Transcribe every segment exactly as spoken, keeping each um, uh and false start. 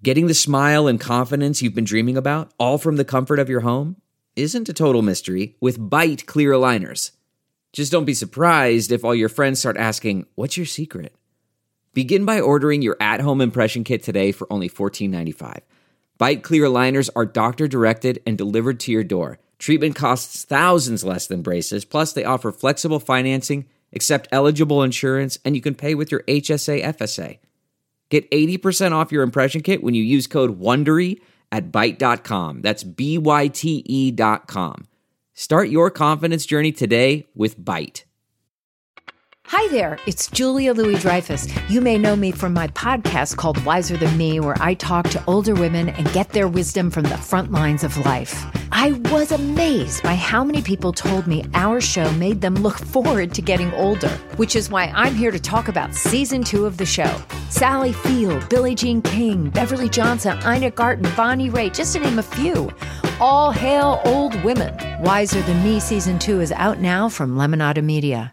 Getting the smile and confidence you've been dreaming about, all from the comfort of your home, isn't a total mystery with Byte clear aligners. Just don't be surprised if all your friends start asking, what's your secret? Begin by ordering your at-home impression kit today for only fourteen ninety-five. Byte clear aligners are doctor-directed and delivered to your door. Treatment costs thousands less than braces, plus they offer flexible financing, accept eligible insurance, and you can pay with your H S A F S A. Get eighty percent off your impression kit when you use code WONDERY at byte dot com. That's B Y T E dot com. Start your confidence journey today with Byte. Hi there, it's Julia Louis-Dreyfus. You may know me from my podcast called Wiser Than Me, where I talk to older women and get their wisdom from the front lines of life. I was amazed by how many people told me our show made them look forward to getting older, which is why I'm here to talk about season two of the show. Sally Field, Billie Jean King, Beverly Johnson, Ina Garten, Bonnie Raitt, just to name a few. All hail old women. Wiser Than Me season two is out now from Lemonada Media.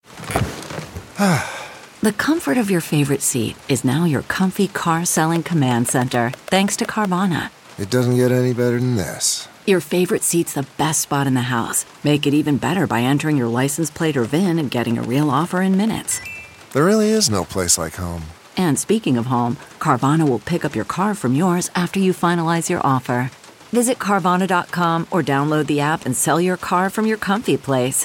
The comfort of your favorite seat is now your comfy car-selling command center, thanks to Carvana. It doesn't get any better than this. Your favorite seat's the best spot in the house. Make it even better by entering your license plate or V I N and getting a real offer in minutes. There really is no place like home. And speaking of home, Carvana will pick up your car from yours after you finalize your offer. Visit Carvana dot com or download the app and sell your car from your comfy place.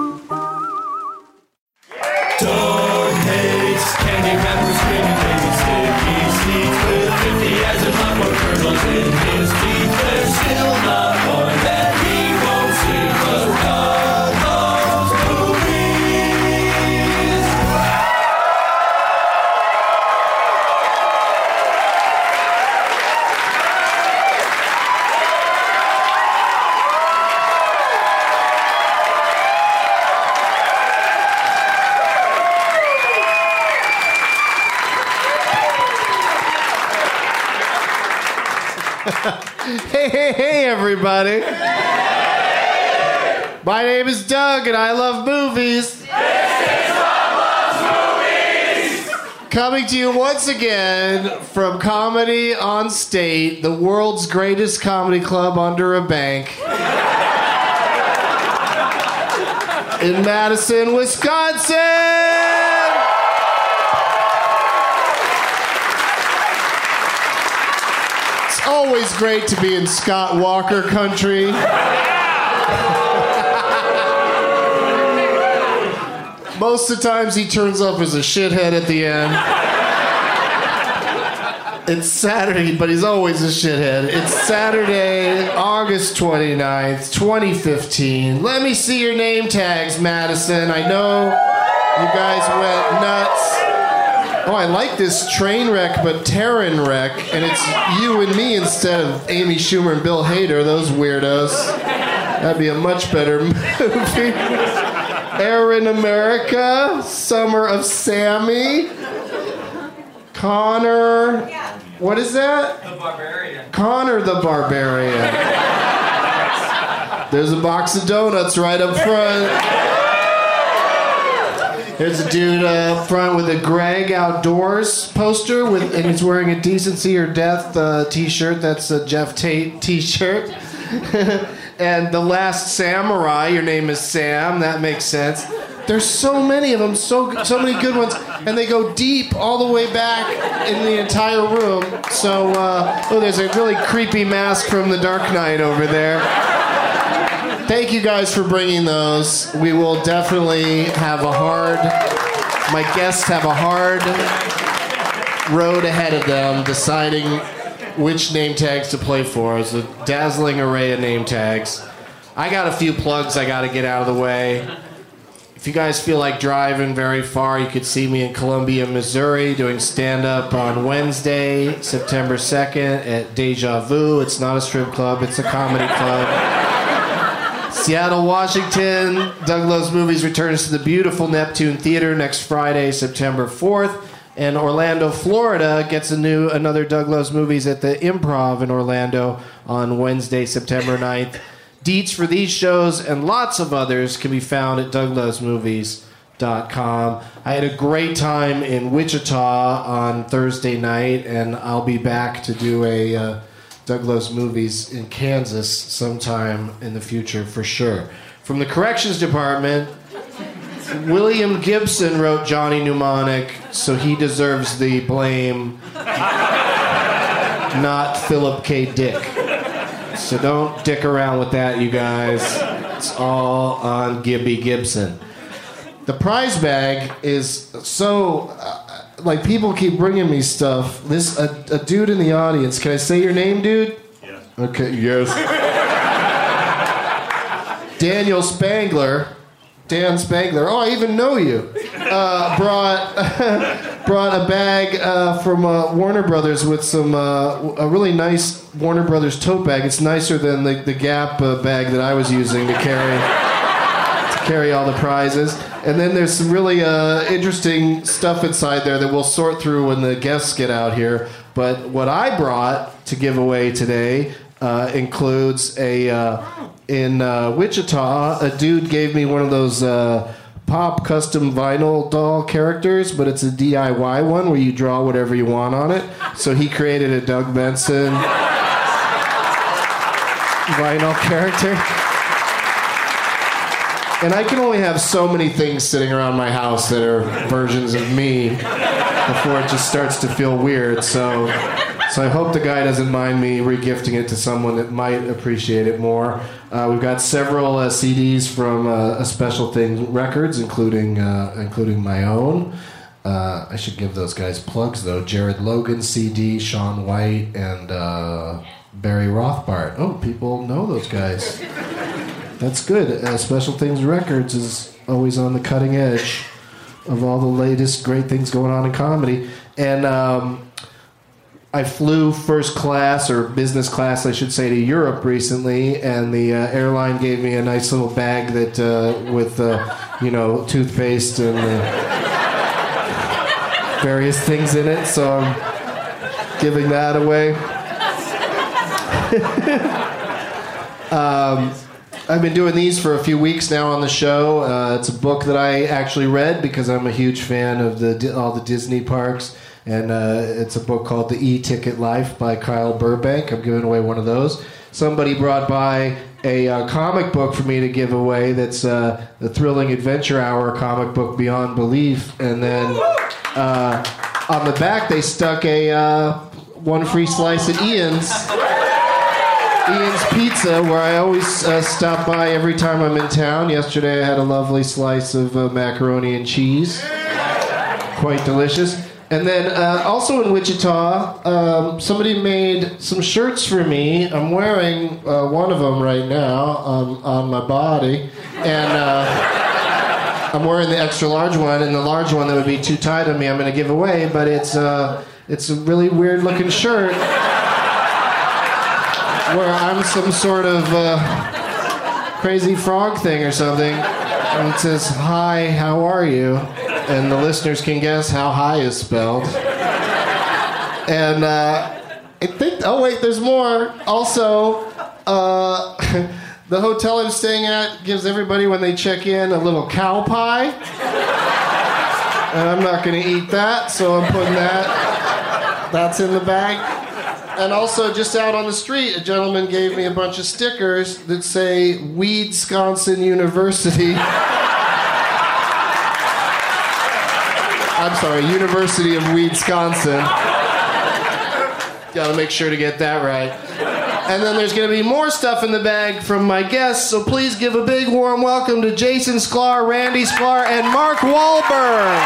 Dog hates candy wrappers, screaming baby sticky seeds with fifty as a lot more kernels in his teeth. There's still not one that he won't see, 'cause God loves movies. Hey, hey, hey, everybody. My name is Doug, and I love movies. This is Doug Loves Movies. Coming to you once again from Comedy on State, the world's greatest comedy club under a bank. In Madison, Wisconsin. Always great to be in Scott Walker country. Most of the times he turns up as a shithead at the end. It's Saturday, but he's always a shithead. It's Saturday, August twenty-ninth, twenty fifteen. Let me see your name tags, Madison. I know you guys went nuts. Oh, I like this train wreck, but Terran wreck, and it's you and me instead of Amy Schumer and Bill Hader, those weirdos. That'd be a much better movie. Air in America, Summer of Sammy, Connor, what is that? The Barbarian. Connor the Barbarian. There's a box of donuts right up front. There's a dude uh, up front with a Greg Outdoors poster, with, and he's wearing a Decency or Death uh, t-shirt. That's a Jeff Tate t-shirt. And The Last Samurai, your name is Sam. That makes sense. There's so many of them, so so many good ones, and they go deep all the way back in the entire room. So, uh, oh, there's a really creepy mask from The Dark Knight over there. Thank you guys for bringing those. We will definitely have a hard, my guests have a hard road ahead of them deciding which name tags to play for. It's a dazzling array of name tags. I got a few plugs I got to get out of the way. If you guys feel like driving very far, you could see me in Columbia, Missouri, doing stand-up on Wednesday, September second at Deja Vu. It's not a strip club, it's a comedy club. Seattle, Washington, Doug Loves Movies returns to the beautiful Neptune Theater next Friday, September fourth. And Orlando, Florida gets a new another Doug Loves Movies at the Improv in Orlando on Wednesday, September ninth. Deets for these shows and lots of others can be found at doug loves movies dot com. I had a great time in Wichita on Thursday night, and I'll be back to do a uh, Doug Loves Movies in Kansas sometime in the future for sure. From the Corrections Department, William Gibson wrote Johnny Mnemonic, so he deserves the blame, not Philip K. Dick. So don't dick around with that, you guys. It's all on Gibby Gibson. The prize bag is so... Uh, like, people keep bringing me stuff. This a, a dude in the audience. Can I say your name, dude? Yes. Okay, yes. Daniel Spangler. Dan Spangler. Oh, I even know you. Uh, brought brought a bag uh, from uh, Warner Brothers with some uh, a really nice Warner Brothers tote bag. It's nicer than the the Gap uh, bag that I was using to carry to carry all the prizes. And then there's some really uh, interesting stuff inside there that we'll sort through when the guests get out here. But what I brought to give away today uh, includes a. Uh, In uh, Wichita, a dude gave me one of those uh, pop custom vinyl doll characters, but it's a D I Y one where you draw whatever you want on it. So he created a Doug Benson vinyl character. And I can only have so many things sitting around my house that are versions of me before it just starts to feel weird. So, so I hope the guy doesn't mind me regifting it to someone that might appreciate it more. Uh, we've got several uh, C Ds from uh, a Special Things Records, including uh, including my own. Uh, I should give those guys plugs, though. Jared Logan C D, Shaun White, and uh, Barry Rothbart. Oh, people know those guys. That's good. Uh, Special Things Records is always on the cutting edge of all the latest great things going on in comedy. And um, I flew first class, or business class, I should say, to Europe recently, and the uh, airline gave me a nice little bag that uh, with, uh, you know, toothpaste and uh, various things in it. So I'm giving that away. um, I've been doing these for a few weeks now on the show. Uh, it's a book that I actually read because I'm a huge fan of the all the Disney parks. And uh, it's a book called The E-Ticket Life by Kyle Burbank. I'm giving away one of those. Somebody brought by a uh, comic book for me to give away that's uh, the Thrilling Adventure Hour comic book Beyond Belief. And then uh, on the back they stuck a uh, one free slice at Ian's. Ian's Pizza, where I always uh, stop by every time I'm in town. Yesterday I had a lovely slice of uh, macaroni and cheese. Quite delicious. And then uh, also in Wichita, um, somebody made some shirts for me. I'm wearing uh, one of them right now on, on my body. And uh, I'm wearing the extra large one, and the large one that would be too tight on me I'm going to give away. But it's, uh, it's a really weird looking shirt where I'm some sort of uh, crazy frog thing or something. And it says, "Hi, how are you?" And the listeners can guess how high is spelled. And uh, I think, oh wait, there's more. Also, uh, the hotel I'm staying at gives everybody, when they check in, a little cow pie. And I'm not going to eat that, so I'm putting that. That's in the bag. And also, just out on the street, a gentleman gave me a bunch of stickers that say Weedsconsin University. I'm sorry, University of Wisconsin. Gotta make sure to get that right. And then there's gonna be more stuff in the bag from my guests, so please give a big warm welcome to Jason Sklar, Randy Sklar, and Mark Wahlberg.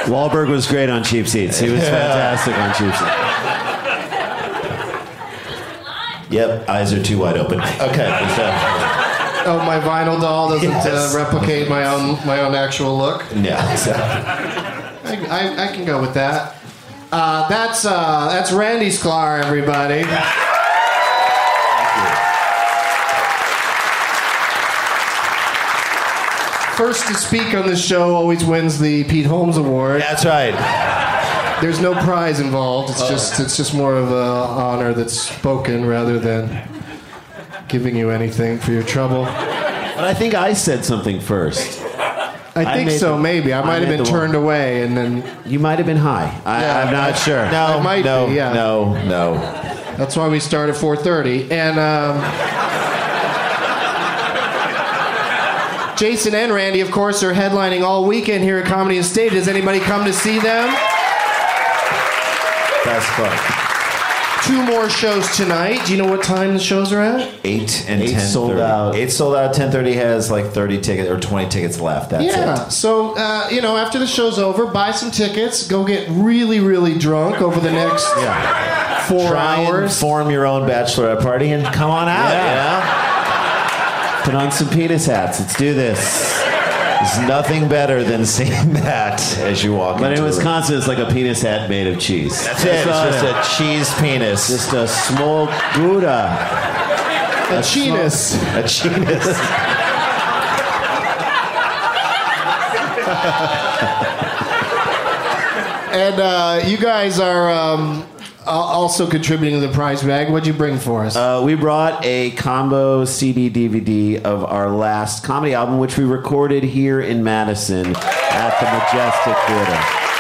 Wahlberg was great on Cheap Seats. He was fantastic on Cheap Seats. Yep, eyes are too wide open. Okay. So. Oh, my vinyl doll doesn't Yes. uh, replicate my own my own actual look. Yeah, exactly. I, I, I can go with that. Uh, that's uh, that's Randy Sklar, everybody. First to speak on this show always wins the Pete Holmes Award. That's right. There's no prize involved. It's just it's just more of an honor that's spoken rather than giving you anything for your trouble. But I think I said something first. I think made so, the- maybe. I I might have made been the turned one. away and then You might have been high. I, Yeah, I'm not I- sure. No, It might no, be, yeah. no, no. that's why we start at four thirty. And um, Jason and Randy, of course, are headlining all weekend here at Comedy and Stage. Does anybody come to see them? Best part. Two more shows tonight. Do you know what time the shows are at? Eight and Eight ten sold thirty. out. Eight sold out. Ten thirty has like thirty tickets or twenty tickets left. That's Yeah. it. So, uh, you know, after the show's over, buy some tickets. Go get really, really drunk over the next four Try and hours. form your own bachelorette party and come on out. Yeah. You Put on some penis hats. Let's do this. know? There's nothing better than seeing that as you walk But into in the room. Wisconsin, it's like a penis hat made of cheese. That's it. It's all just it a cheese penis. Just a small Gouda. A chinus. a cheese. And uh, you guys are um, al- also contributing to the prize bag. What'd you bring for us? Uh, we brought a combo C D D V D of our last comedy album, which we recorded here in Madison at the Majestic Theater.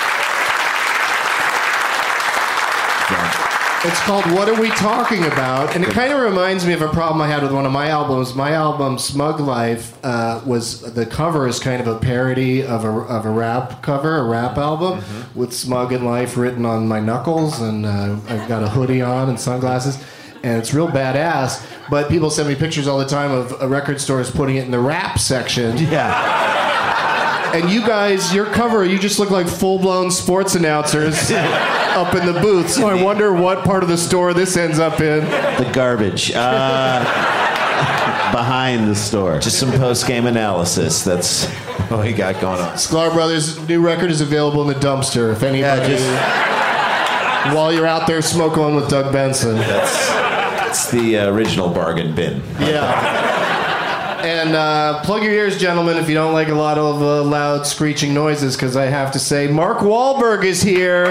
It's called What Are We Talking About? And it kind of reminds me of a problem I had with one of my albums. My album, Smug Life, uh, was the cover is kind of a parody of a, of a rap cover, a rap album, with Smug and Life written on my knuckles. And uh, I've got a hoodie on and sunglasses. And it's real badass. But people send me pictures all the time of uh, record stores putting it in the rap section. Yeah. And you guys, your cover, you just look like full-blown sports announcers up in the booth. So I wonder what part of the store this ends up in. The garbage. Uh, behind the store. Just some post-game analysis. That's what we got going on. Sklar Brothers' new record is available in the dumpster. If anybody, Yeah, while you're out there smoking one with Doug Benson. It's the uh, original bargain bin. Yeah. And uh, plug your ears, gentlemen, if you don't like a lot of uh, loud screeching noises, because I have to say, Mark Wahlberg is here.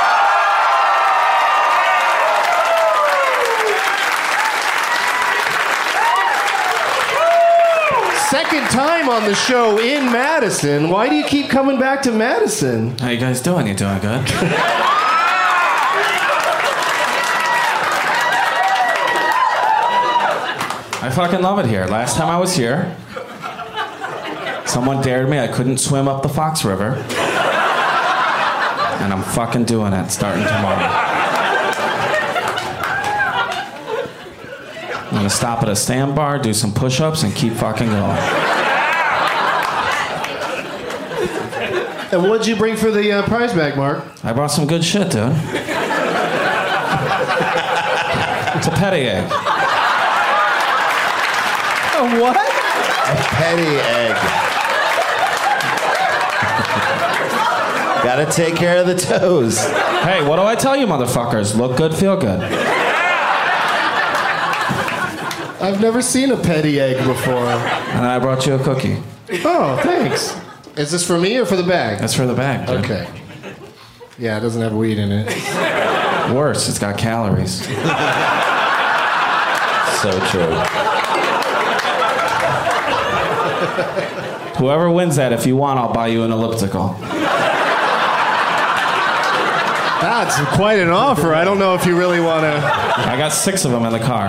Second time on the show in Madison. Why do you keep coming back to Madison? How you guys doing? You doing good? I fucking love it here. Last time I was here, someone dared me. I couldn't swim up the Fox River. And I'm fucking doing it starting tomorrow. I'm gonna stop at a sandbar, do some push-ups, and keep fucking going. And what'd you bring for the uh, prize bag, Mark? I brought some good shit, dude. It's a petty egg. A what? Petty egg. Gotta take care of the toes. Hey, what do I tell you, motherfuckers? Look good, feel good. I've never seen a petty egg before. And I brought you a cookie. Oh, thanks. Is this for me or for the bag? That's for the bag, dude. Okay. Yeah, it doesn't have weed in it. Worse, it's got calories. So true. Whoever wins that, if you want, I'll buy you an elliptical. That's quite an offer. I don't know if you really want to. I got six of them in the car.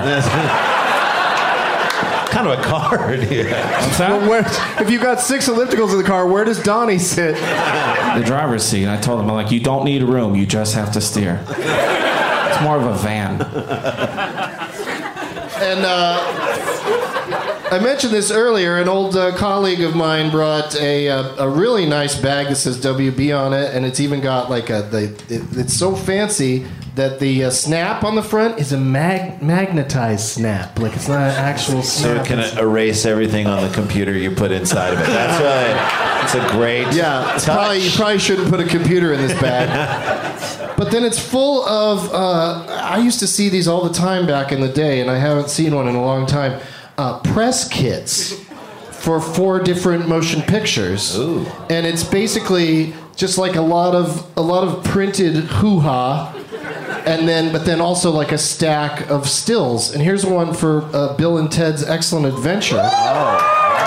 Kind of a card here. What's that? Well, where, if you got six ellipticals in the car, where does Donnie sit? The driver's seat. I told him, I'm like, you don't need room, you just have to steer. It's more of a van. And uh, I mentioned this earlier. An old uh, colleague of mine brought a, a a really nice bag that says W B on it, and it's even got like a the. It, it's so fancy that the uh, snap on the front is a mag- magnetized snap. Like it's not an actual So snap. it can erase everything on the computer you put inside of it. That's right. It's a great Yeah, it's touch. probably, you probably shouldn't put a computer in this bag. But then it's full of. Uh, I used to see these all the time back in the day, and I haven't seen one in a long time. Uh, press kits for four different motion pictures. Ooh. And it's basically just like a lot of a lot of printed hoo-ha, and then but then also like a stack of stills. And here's one for uh, Bill and Ted's Excellent Adventure. Oh.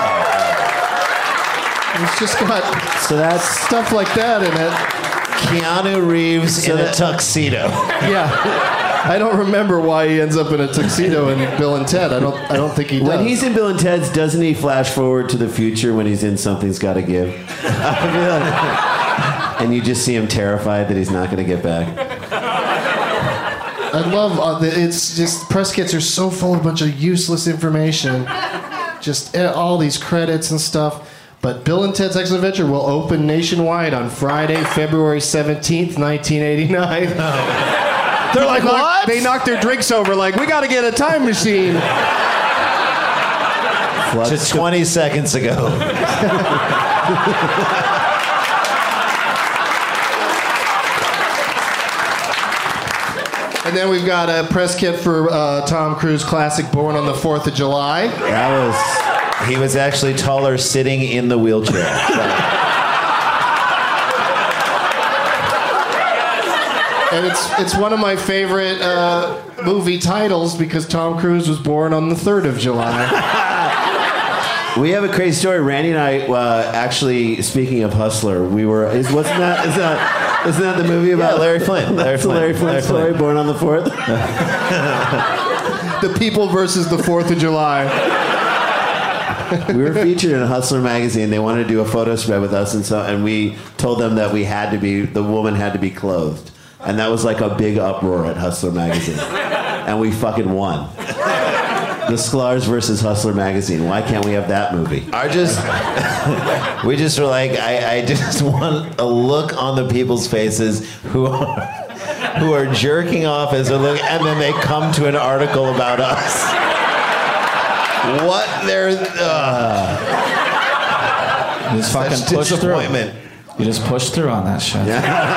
It's just got So that's stuff like that in it. Keanu Reeves So in that- a tuxedo. Yeah, I don't remember why he ends up in a tuxedo in Bill and Ted. I don't. I don't think he does. when he's in Bill and Ted's, doesn't he flash forward to the future when he's in Something's Gotta Give? I feel like- and you just see him terrified that he's not going to get back. I love. Uh, the, it's just press kits are so full of a bunch of useless information. Just eh, all these credits and stuff. But Bill and Ted's Excellent Adventure will open nationwide on Friday, February seventeenth, nineteen eighty-nine. They're like, what? They knocked their drinks over. Like, we got to get a time machine. Just twenty seconds ago. And then we've got a press kit for uh, Tom Cruise classic Born on the fourth of July. That was. He was actually taller sitting in the wheelchair. And it's it's one of my favorite uh, movie titles because Tom Cruise was born on the third of July. We have a crazy story. Randy and I, uh, actually, speaking of Hustler, we were. Is, wasn't that? Is that? Isn't that the movie about Yeah, Larry Flint. Larry That's the Flint. Larry Flint Larry story, Flint. Born on the fourth. The People versus the fourth of July. We were featured in Hustler magazine. They wanted to do a photo spread with us, and so and we told them that we had to be the woman had to be clothed, and that was like a big uproar at Hustler magazine, and we fucking won. The Sklar's versus Hustler magazine. Why can't we have that movie? Our just, we just were like, I, I just want a look on the people's faces who are, who are jerking off as they look, and then they come to an article about us. What they're, uh, You just fucking such push through. disappointment. You just push through on that shit.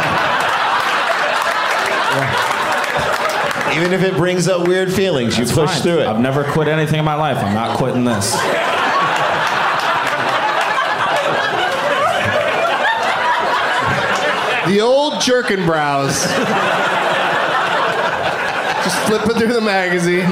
Even if it brings up weird feelings, you That's push fine. through it. I've never quit anything in my life. I'm not quitting this. The old jerkin brows. Just flipping through the magazine.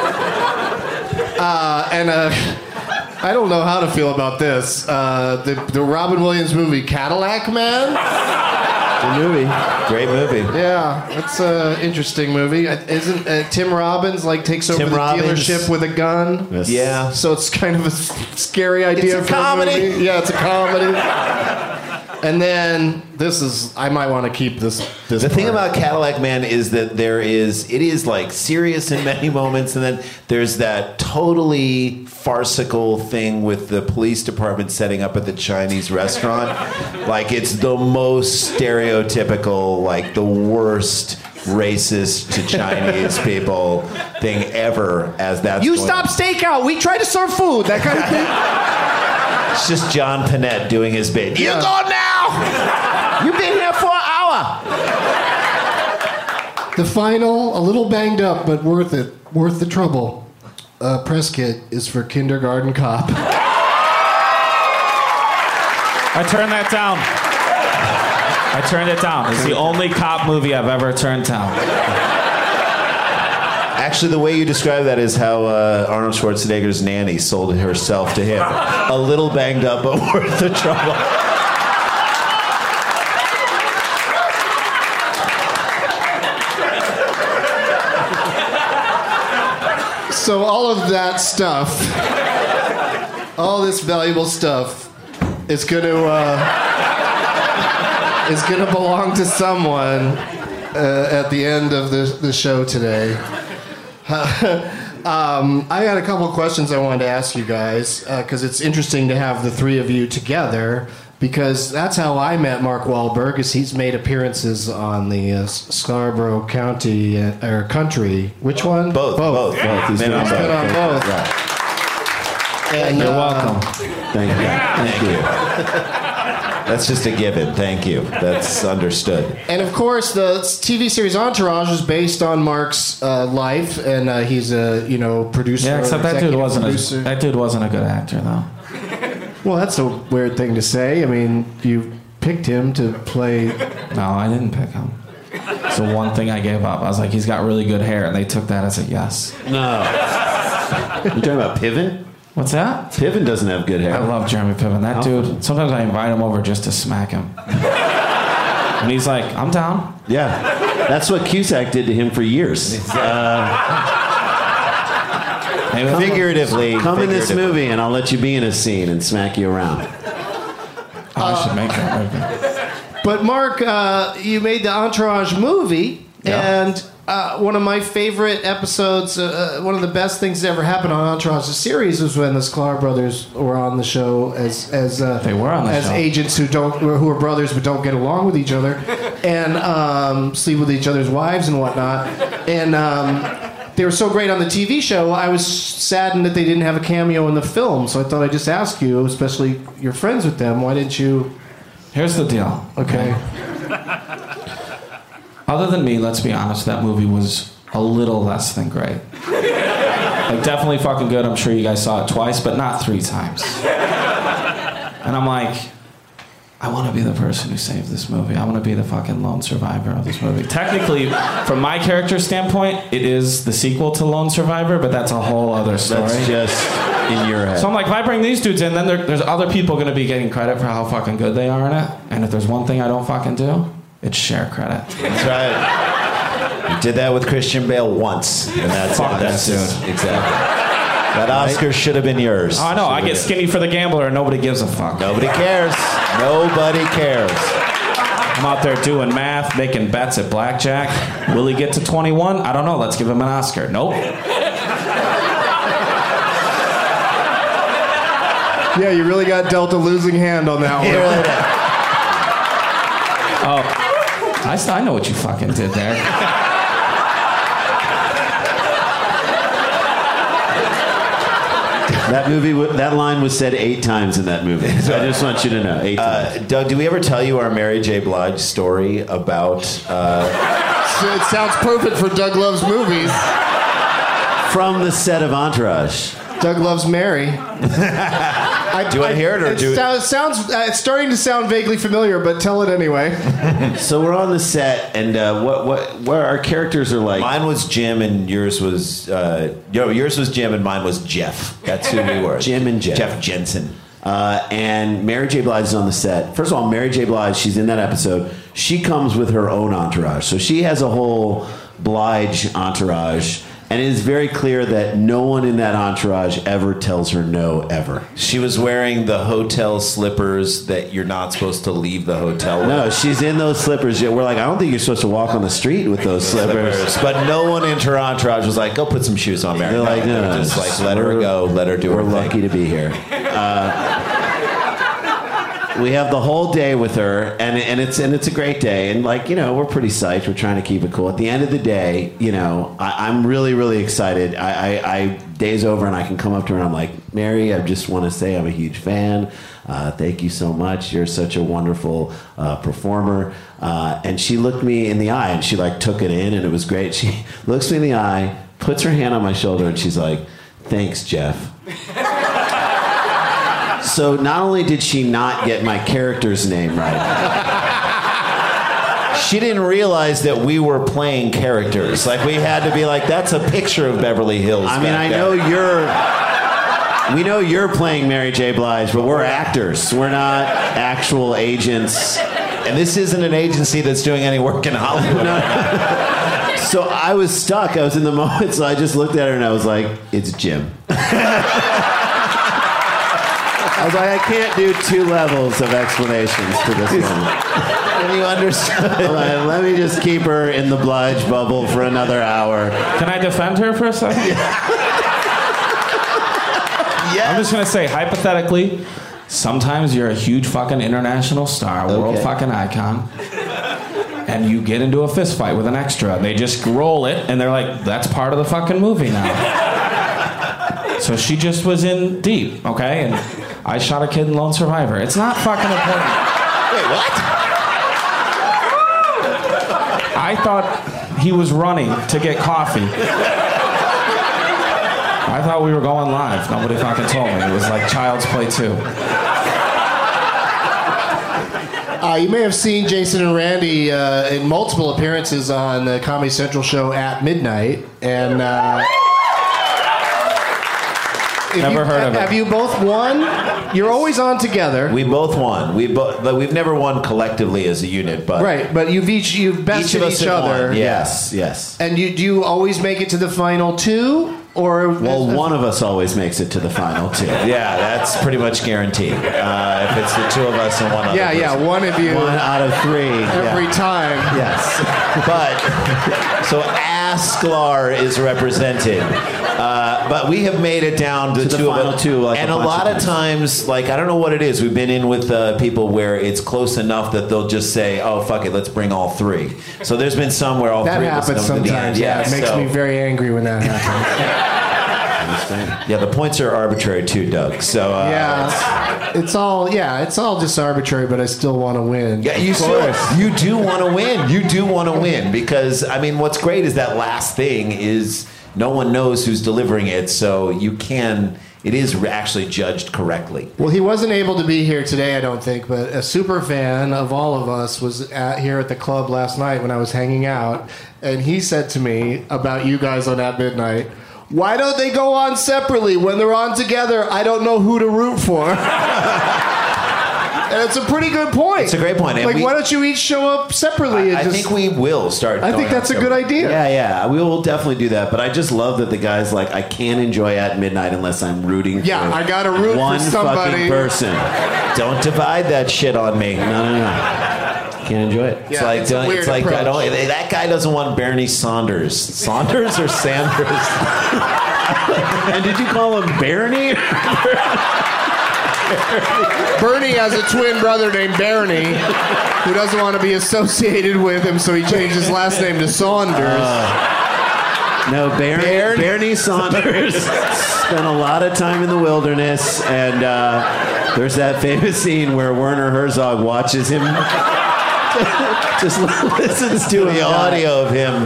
Uh, and uh, I don't know how to feel about this. Uh, the, the Robin Williams movie Cadillac Man. The movie. Great movie. Yeah, it's an interesting movie. Uh, Isn't uh, Tim Robbins like takes over Tim the Robbins. dealership with a gun? Yes. Yeah. So it's kind of a s- scary idea It's a for comedy. a movie. Yeah, it's a comedy. And then this is I might want to keep this. this The thing part. about Cadillac Man is that there is, it is like serious in many moments, and then there's that totally farcical thing with the police department setting up at the Chinese restaurant. Like it's the most stereotypical, like the worst racist to Chinese people thing ever. As that's You going stop stakeout. We try to serve food. That kind of thing. It's just John Panette doing his bit. You Yeah. go now. You've been here for an hour. The final, a little banged up, but worth it. Worth the trouble. Uh, press kit is for Kindergarten Cop. I turned that down. I turned it down. It's the only cop movie I've ever turned down. Actually, the way you describe that is how uh, Arnold Schwarzenegger's nanny sold herself to him. A little banged up, but worth the trouble. So all of that stuff, all this valuable stuff, is going to uh, is going to belong to someone uh, at the end of the the show today. Uh, Um, I got a couple of questions I wanted to ask you guys because uh, it's interesting to have the three of you together. Because that's how I met Mark Wahlberg, is he's made appearances on the uh, Scarborough County uh, or Country. Which one? Both. Both. Both. Both. He's He's been on been on both. Right. And, You're uh, welcome. Thank you. Thank you. That's just a given. Thank you. That's understood. And of course, the T V series Entourage is based on Mark's uh, life, and uh, he's a you know producer. Yeah, except that dude executive wasn't producer. a, that dude wasn't a good actor though. Well, that's a weird thing to say. I mean, you picked him to play. No, I didn't pick him. It's the one thing I gave up. I was like, he's got really good hair, and they took that as a yes. No. You talking about Piven? What's that? Piven doesn't have good hair. I love Jeremy Piven. That dude, sometimes I invite him over just to smack him. And he's like, I'm down. Yeah. That's what Cusack did to him for years. Uh, Figuratively. Come in this figuratively. movie and I'll let you be in a scene and smack you around. Oh, I should make that movie. But Mark, uh, you made the Entourage movie, Yeah. and uh, one of my favorite episodes, uh, one of the best things that ever happened on Entourage the series was when the Sklar brothers were on the show as as uh, They were on the as show. agents who don't who are brothers but don't get along with each other, and um, sleep with each other's wives and whatnot, and. Um, They were so great on the T V show, I was saddened that they didn't have a cameo in the film. So I thought I'd just ask you, especially you're friends with them, why didn't you? Here's the deal. Okay. Other than me, let's be honest, that movie was a little less than great. Like, definitely fucking good. I'm sure you guys saw it twice, but not three times. And I'm like, I want to be the person who saved this movie. I want to be the fucking lone survivor of this movie. Technically, from my character standpoint, it is the sequel to Lone Survivor, but that's a whole other story. That's just in your head. So I'm like, if I bring these dudes in, then there, there's other people going to be getting credit for how fucking good they are in it. And if there's one thing I don't fucking do, it's share credit. That's right. You did that with Christian Bale once, and that's Fuck it. That's that just- dude. exactly. That Oscar should have been yours. Oh, I know. I get skinny for the gambler, and nobody gives a fuck. Nobody cares. Nobody cares. I'm out there doing math, making bets at blackjack. Will he get to twenty-one? I don't know. Let's give him an Oscar. Nope. Yeah, you really got dealt a losing hand on that one. Oh, I, s- I know what you fucking did there. That movie, w- that line was said eight times in that movie. So I just want you to know, eight times. Uh, Doug, do we ever tell you our Mary J. Blige story about... Uh, It sounds perfect for Doug Loves Movies. From the set of Entourage. Doug Loves Mary. I, Do you want to hear it, or it do it- sounds, sounds uh, it's starting to sound vaguely familiar, but tell it anyway. So we're on the set, and uh, what what what our characters are like. Mine was Jim, and yours was... Uh, yo, yours was Jim, and mine was Jeff. That's who we were. Jim and Jeff. Jeff Jensen. Uh, and Mary J. Blige is on the set. First of all, Mary J. Blige, she's in that episode. She comes with her own entourage. So she has a whole Blige entourage. And it is very clear that no one in that entourage ever tells her no, ever. She was wearing the hotel slippers that you're not supposed to leave the hotel with. No, she's in those slippers. We're like, I don't think you're supposed to walk on the street with those slippers. Slippers. But no one in her entourage was like, go put some shoes on, Mary. They're like, no, they were no, just no. like, let her We're- go, let her do We're her lucky thing. to be here. Uh, we have the whole day with her, and and it's and it's a great day. And like you know, we're pretty psyched. We're trying to keep it cool. At the end of the day, you know, I, I'm really really excited. I, I, I day's over, and I can come up to her and I'm like, Mary, I just want to say I'm a huge fan. Uh, thank you so much. You're such a wonderful uh, performer. Uh, and she looked me in the eye, and she like took it in, and it was great. She looks me in the eye, puts her hand on my shoulder, and she's like, thanks, Jeff. So not only did she not get my character's name right, She didn't realize that we were playing characters. Like, we had to be like, that's a picture of Beverly Hills. I mean, back I there. know you're. We know you're playing Mary J. Blige, but we're actors. We're not actual agents. And this isn't an agency that's doing any work in Hollywood. So I was stuck. I was in the moment, so I just looked at her and I was like, it's Jim. I was like, I can't do two levels of explanations to this woman. And you understood. I'm like, let me just keep her in the Blige bubble for another hour. Can I defend her for a second? Yes. I'm just gonna say, hypothetically, sometimes you're a huge fucking international star, world Okay. fucking icon, and you get into a fist fight with an extra. They just roll it, and they're like, "That's part of the fucking movie now." So she just was in deep, okay, and I shot a kid in Lone Survivor. It's not fucking important. Wait, what? I thought he was running to get coffee. I thought we were going live. Nobody fucking told me. It was like Child's Play two. Uh, you may have seen Jason and Randy uh, in multiple appearances on the Comedy Central show At Midnight, and uh, if Never you- heard of it. Have you both won? You're always on together, We both won. We both, but we've never won collectively as a unit. But right? But you've each you've each bested of each, us have other. won. Yes, yes. And you do you always make it to the final two, or Well, one of us always makes it to the final two. Yeah, that's pretty much guaranteed. Uh, if it's the two of us and one other. Yeah, yeah, person. one of you One out of three. every yeah. time. Yes. But so Asklar is represented. Uh, but we have made it down to, To the two final of us. two, like and a a, bunch lot of of times, like I don't know what it is. We've been in with uh, people where it's close enough that they'll just say, "Oh fuck it, let's bring all three." So there's been some where all That three of us happens come to the sometimes. end. Yeah, it makes so- me very angry when that happens. Yeah, the points are arbitrary too, Doug. So uh, Yeah, it's all yeah, it's all just arbitrary, but I still want to win. Yeah, you still, you do want to win. You do want to win because I mean, what's great is that last thing is no one knows who's delivering it, so you can. It is actually judged correctly. Well, he wasn't able to be here today, I don't think, but a super fan of all of us was at, here at the club last night when I was hanging out, and he said to me about you guys on At Midnight, "Why don't they go on separately? When they're on together, I don't know who to root for." And it's a pretty good point. It's a great point. And Like, we- why don't you each show up separately? And I just, think we will start. I going think that's a on good separate. idea. Yeah, yeah, we will definitely do that. But I just love that the guy's like, I can't enjoy At Midnight unless I'm rooting Yeah, for I gotta root for one somebody. fucking person. Don't divide that shit on me. No, no, no. Can't enjoy it. It's Yeah, like it's a don't- weird it's like I approach. don't, that guy doesn't want Bernie Saunders. Saunders or Sanders? And did you call him Barney? Bernie has a twin brother named Bernie who doesn't want to be associated with him, so he changed his last name to Saunders. No, Barney. Barney. Barney Saunders spent a lot of time in the wilderness, and uh, there's that famous scene where Werner Herzog watches him, just listens to The him die. audio of him.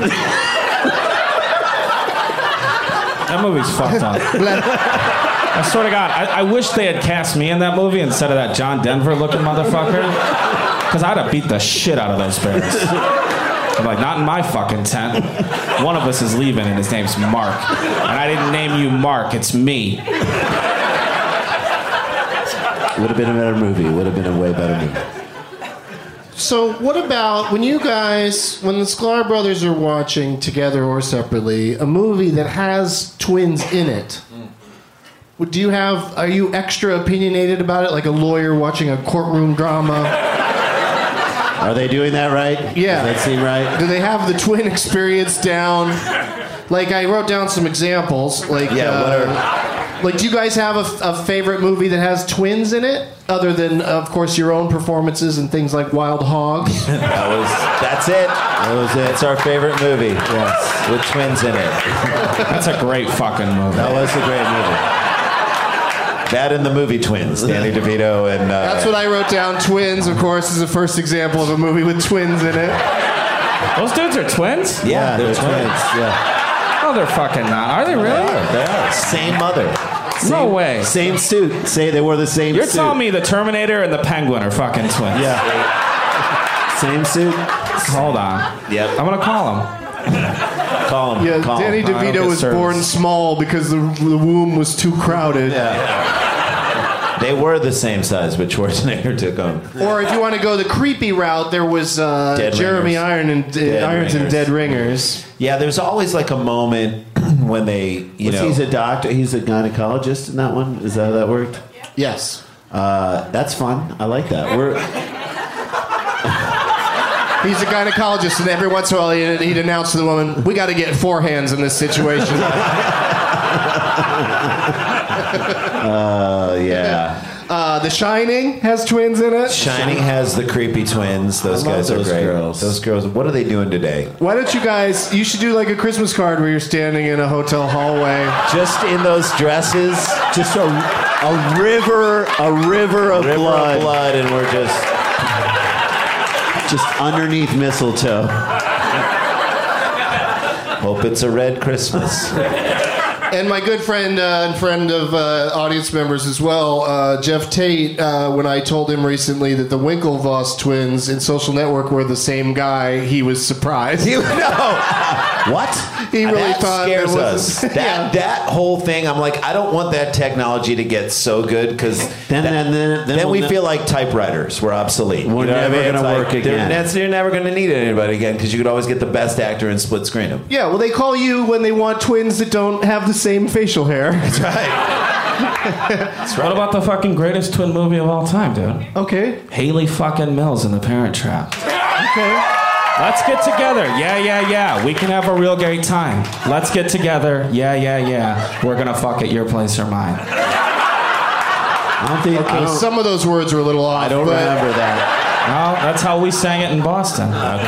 That movie's fucked up. I swear to God, I, I wish they had cast me in that movie instead of that John Denver looking motherfucker. Because I'd have beat the shit out of those bears. I'm like, not in my fucking tent. One of us is leaving and his name's Mark. And I didn't name you Mark, it's me. Would have been a better movie. Would have been a way better movie. So, what about when you guys, when the Sklar brothers are watching together or separately, a movie that has twins in it? Do you have, are you extra opinionated about it, like a lawyer watching a courtroom drama? Are they doing that right? Yeah. Does that seem right? Do they have the twin experience down? Like, I wrote down some examples. Like, Yeah, uh, what like, do you guys have a, a favorite movie that has twins in it, other than, of course, your own performances and things like Wild Hogs? That was. That's it. That was it. It's our favorite movie. Yes, with twins in it. That's a great fucking movie. That was a great movie. That and the movie Twins, Danny DeVito and. Uh, That's what I wrote down. Twins, of course, is the first example of a movie with twins in it. Those dudes are twins? Yeah, they're, they're twins. twins. Yeah. No, they're fucking not. Are they They really? are. They are. Same mother. No way. Same suit. Say they wore the same You're suit. telling me the Terminator and the Penguin are fucking twins? Yeah. Same suit. Hold on. Yep. I'm gonna call him. Call him. Yeah, Call Danny him. I don't DeVito get was service. born small because the, the womb was too crowded. Yeah. They were the same size, but Schwarzenegger took them. Or if you want to go the creepy route, there was uh, Dead Jeremy Ringers. Iron and uh, Dead Irons and Ringers. Dead Ringers. Yeah, there's always like a moment when they, you Was know. he's a doctor. He's a gynecologist in that one. Is that how that worked? Yes. Uh, that's fun. I like that. We're He's a gynecologist, and every once in a while he'd, he'd announce to the woman, "We got to get four hands in this situation." uh, yeah. Uh, The Shining has twins in it. Shining has the creepy twins. Those I love guys those are great. girls. Those girls. What are they doing today? Why don't you guys? You should do like a Christmas card where you're standing in a hotel hallway. Just in those dresses, Just a, a river, a river of river blood, of blood, and we're just. just underneath mistletoe. Hope it's a red Christmas. And my good friend uh, and friend of uh, audience members as well, uh, Jeff Tate, uh, when I told him recently that the Winklevoss twins in Social Network were the same guy, he was surprised. You know what? He really that thought scares there us. was a- That Yeah. that whole thing. I'm like, I don't want that technology to get so good because Then- then, then- then- then then we we'll ne- feel like typewriters. We're obsolete. We're You know what I never mean? gonna It's like, work they're- again. That's, you're never going to need anybody again because you could always get the best actor and split screen them. Yeah, well, they call you when they want twins that don't have the same facial hair. That's right. What about the fucking greatest twin movie of all time, dude? Okay. Haley fucking Mills in The Parent Trap. Okay. Let's get together. Yeah, yeah, yeah. We can have a real great time. Let's get together. Yeah, yeah, yeah. We're gonna fuck at your place or mine. I don't think. I don't, Some of those words were a little off. I don't but remember that. No, that's how we sang it in Boston.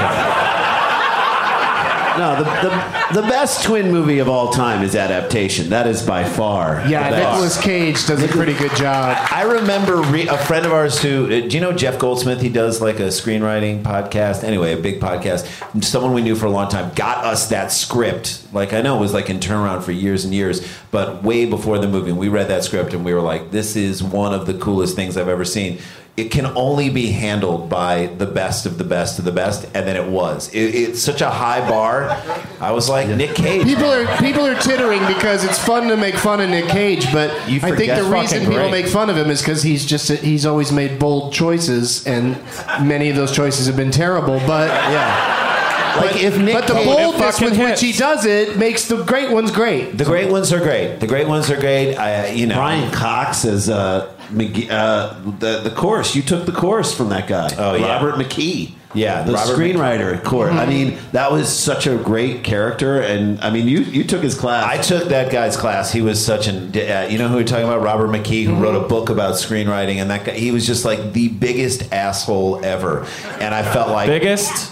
No, the, the the best twin movie of all time is Adaptation. That is by far. Yeah, the best. Nicolas Cage does a pretty good job. I remember re- a friend of ours who, uh, do you know Jeff Goldsmith? He does like a screenwriting podcast. Anyway, a big podcast. Someone we knew for a long time got us that script. Like, I know it was like in turnaround for years and years, but way before the movie. We read that script and we were like, this is one of the coolest things I've ever seen. It can only be handled by the best of the best of the best, and then it was. It, it's such a high bar. I was like, Nick Cage. People are people are tittering because it's fun to make fun of Nick Cage, but You I think forget the reason fucking people great. make fun of him is because he's just he's always made bold choices, and many of those choices have been terrible. But Yeah. but, Like if Nick but the Cage- boldness fucking with which hits. he does it makes the great ones great. The great ones are great. The great ones are great. I, you know. Brian Cox is uh, McGee, uh, the the chorus. You took the chorus from that guy. Oh, yeah. Robert McKee. Yeah, the Robert screenwriter. Chorus. I mean, that was such a great character, and I mean, you you took his class. I took that guy's class. He was such an, uh, you know who we're talking about? Robert McKee, who wrote a book about screenwriting, and that guy, he was just like the biggest asshole ever. And I felt like Biggest?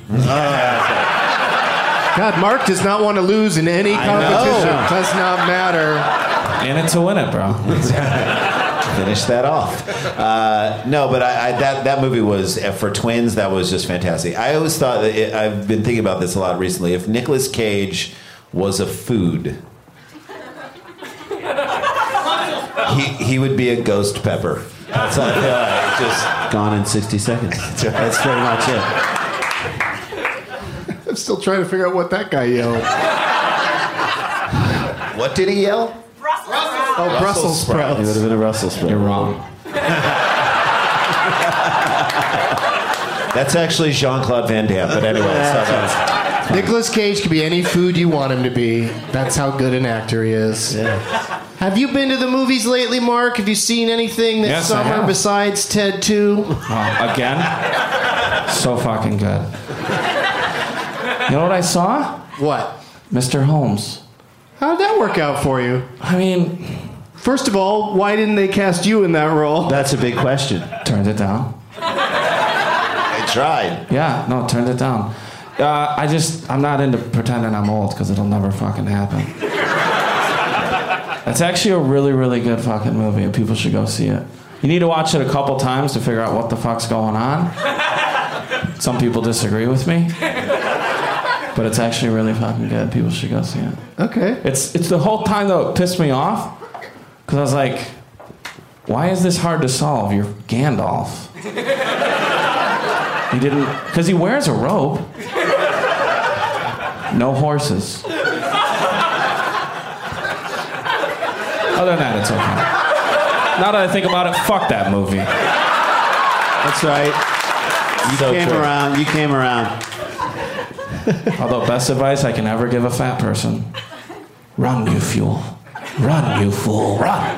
God, Mark does not want to lose in any competition. know. Does not matter. In it to win it, bro. finish that off. Uh, no, but I, I, that that movie was uh, for twins. That was just fantastic. I always thought that it, I've been thinking about this a lot recently. If Nicolas Cage was a food, he he would be a ghost pepper. That's all I feel like. Just Gone in sixty seconds. That's pretty much it. I'm still trying to figure out what that guy yelled. what did he yell? Oh, Brussels It sprouts. would have been a Russell sprout. You're wrong. That's actually Jean-Claude Van Damme. But anyway, so that's, Nicolas Cage can be any food you want him to be. That's how good an actor he is. Have you been to the movies lately, Mark? Have you seen anything this Yes, I summer have. besides Ted two? Oh, again? So fucking good. You know what I saw? What? Mister Holmes. How'd that work out for you? I mean, First of all, why didn't they cast you in that role? That's a big question. turned it down. I tried. Yeah, no, turned it down. Uh, I just, I'm not into pretending I'm old because it'll never fucking happen. It's actually a really, really good fucking movie, and people should go see it. You need to watch it a couple times to figure out what the fuck's going on. Some people disagree with me, but it's actually really fucking good. People should go see it. Okay. It's it's the whole time though it pissed me off because I was like, why is this hard to solve? You're Gandalf. He didn't because he wears a robe. No horses. Other than that, it's okay. Now that I think about it, fuck that movie. That's right. You So came true. around. You came around. Although best advice I can ever give a fat person: run, you fool. Run, you fool. Run.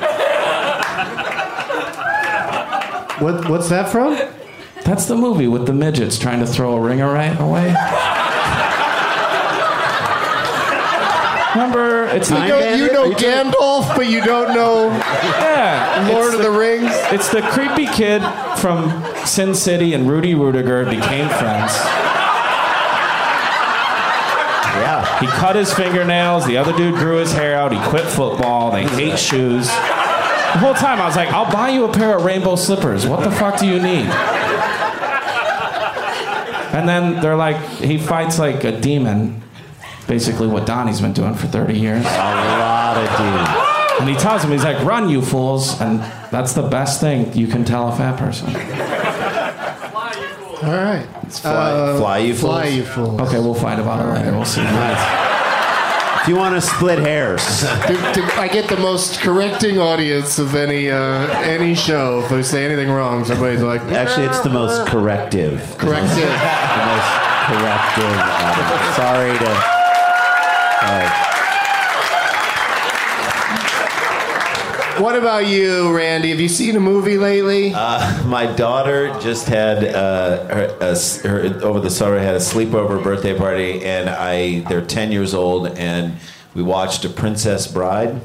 What, what's that from? That's the movie with the midgets trying to throw a ringer right away. Remember, it's the You know, you know Gandalf, but you don't know yeah, Lord of the, the Rings. It's the creepy kid from Sin City, and Rudy Rudiger became friends. Yeah. He cut his fingernails. The other dude grew his hair out. He quit football. They ate shoes. The whole time I was like, I'll buy you a pair of rainbow slippers. What the fuck do you need? And then they're like, he fights like a demon. Basically what Donnie's been doing for thirty years. A lot of demons. And he tells him, he's like, run, you fools. And that's the best thing you can tell a fat person. All right. It's fly, Uh, fly you fools. Fly you fools. Okay, we'll fight about it later. We'll see. If you want to split hairs. Do- do I get the most correcting audience of any uh, any show. If I say anything wrong, somebody's like, Actually, it's the most corrective. corrective. The most corrective. Uh, sorry to. Sorry. What about you, Randy? Have you seen a movie lately? Uh, my daughter just had uh, her, a, her over the summer had a sleepover birthday party, and I they're ten years old, and we watched A Princess Bride.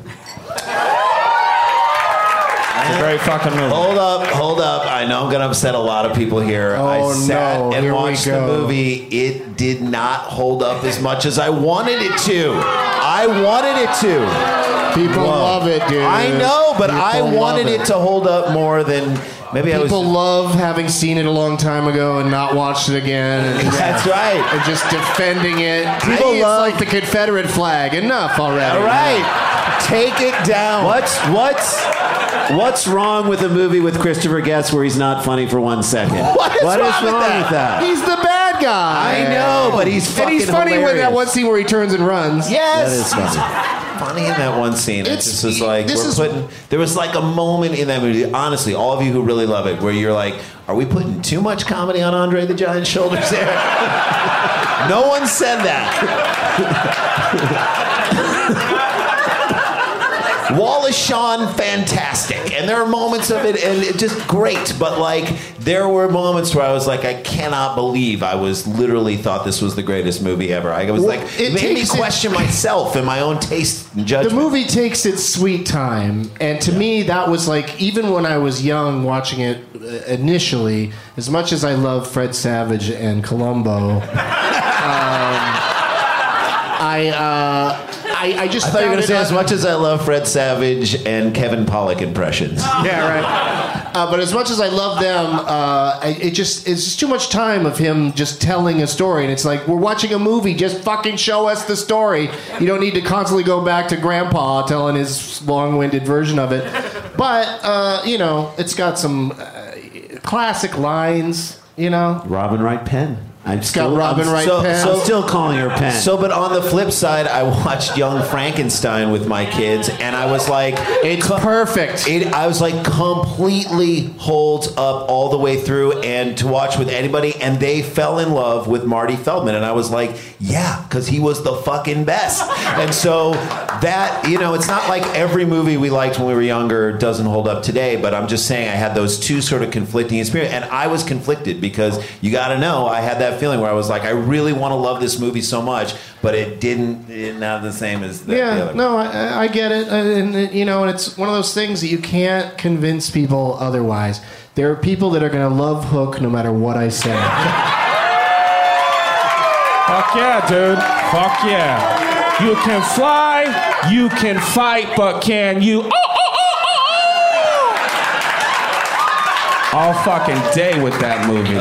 It's a great fucking movie. Hold up, hold up. I know I'm going to upset a lot of people here. Oh, I sat no. and Here we watched the go. movie. It did not hold up as much as I wanted it to. I wanted it to. People Whoa. love it, dude. I know, but People I love wanted it. to hold up more than maybe I was. People love having seen it a long time ago and not watched it again. And, That's right. and just defending it. People Hey, love- it's like the Confederate flag. Enough already. All right, take it down. What's what's what's wrong with a movie with Christopher Guest where he's not funny for one second? What is What wrong is with wrong that? with that? He's the bad guy. I know, but he's And fucking he's funny with that hilarious. one scene where he turns and runs. Yes, That is funny. funny in that one scene. It It's- just was like this we're is- putting. There was like a moment in that movie. Honestly, all of you who really love it, where you're like, "Are we putting too much comedy on Andre the Giant's shoulders there?" No one said that. Wallace Shawn, fantastic, and there are moments of it, and it just great. But like, there were moments where I was like, I cannot believe I was literally thought this was the greatest movie ever. I was Well, like, it it made me takes it- question myself and my own taste and The judgment. movie takes its sweet time, and to me, that was like, even when I was young watching it uh, initially, as much as I love Fred Savage and Columbo, um, I, uh, I, I just I thought you were found going to it say, as much as I love Fred Savage and Kevin Pollak impressions. Yeah, right. Uh, but as much as I love them, uh, I- it just it's just too much time of him just telling a story, and it's like we're watching a movie. Just fucking show us the story. You don't need to constantly go back to Grandpa telling his long-winded version of it. But uh, you know, it's got some uh, classic lines. You know, Robin Wright Penn. I'm got still, Robin I'm Wright still, Penn. I'm still calling her Penn. So, but on the flip side, I watched Young Frankenstein with my kids, and I was like, it's perfect. It, I was like, completely holds up all the way through, and to watch with anybody, and they fell in love with Marty Feldman, and I was like, yeah, because he was the fucking best. And so that, you know, it's not like every movie we liked when we were younger doesn't hold up today, but I'm just saying I had those two sort of conflicting experiences, and I was conflicted because you got to know, I had that feeling where I was like, I really want to love this movie so much, but it didn't, it didn't have the same as the, the Yeah, other. no, I, I get it, and and, you know, and it's one of those things that you can't convince people otherwise. There are people that are going to love Hook no matter what I say. Fuck yeah, dude. Fuck yeah. You can fly, you can fight, but can you? Oh, oh, oh, oh, oh. All fucking day with that movie.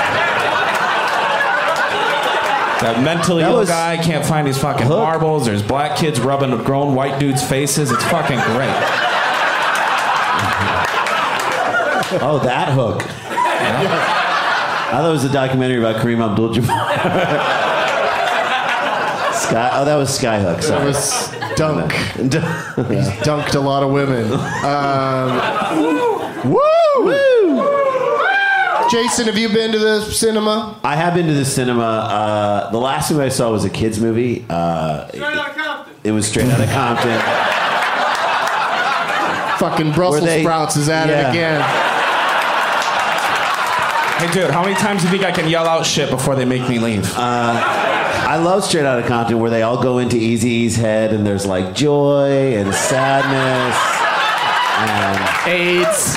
That mentally That ill was- guy can't find his fucking Hook. marbles. There's black kids rubbing grown white dudes' faces. It's fucking great. Oh, that Hook. I thought it was a documentary about Kareem Abdul-Jabbar. Sky. Oh, that was Skyhook. That Sorry. was Dunk. He's dunked a lot of women. Um, woo! Jason, have you been to the cinema? I have been to the cinema. Uh, the last movie I saw was a kids movie. Uh, straight out of Compton. It was Straight Outta Compton. Fucking Brussels Were they- sprouts is at yeah. it again. Hey, dude, how many times do you think I can yell out shit before they make me leave? Uh, I love Straight Outta Compton where they all go into Eazy-E's head and there's like joy and sadness and AIDS.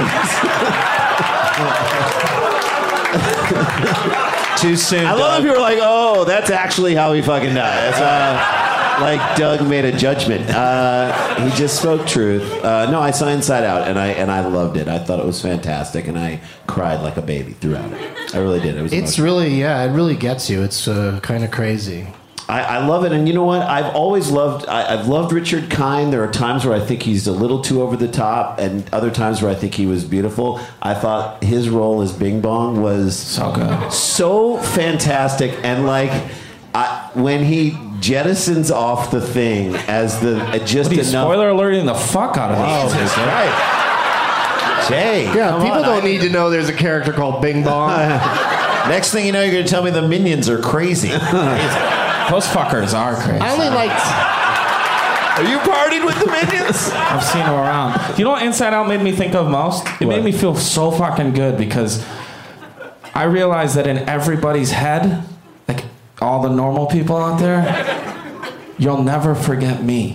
AIDS. Too soon. I love if you were like, oh, that's actually how he fucking died. That's uh, like Doug made a judgment. Uh, he just spoke truth. Uh, no, I saw Inside Out and I and I loved it. I thought it was fantastic and I cried like a baby throughout it. I really did. It was. It's emotional. really, yeah, it really gets you. It's uh, kind of crazy. I, I love it, and you know what? I've always loved. I, I've loved Richard Kind. There are times where I think he's a little too over the top, and other times where I think he was beautiful. I thought his role as Bing Bong was So good. so fantastic, and like I, when he jettisons off the thing as the uh, just What are you enough. spoiler alerting the fuck out of Oh, these? right. Jay, Yeah, come people on, don't I- need to know there's a character called Bing Bong. Next thing you know, you're going to tell me the minions are crazy. Those fuckers are crazy. I only liked. Are you partied with the minions? I've seen them around. You know what Inside Out made me think of most? It made me feel so fucking good because I realized that in everybody's head, like all the normal people out there, you'll never forget me.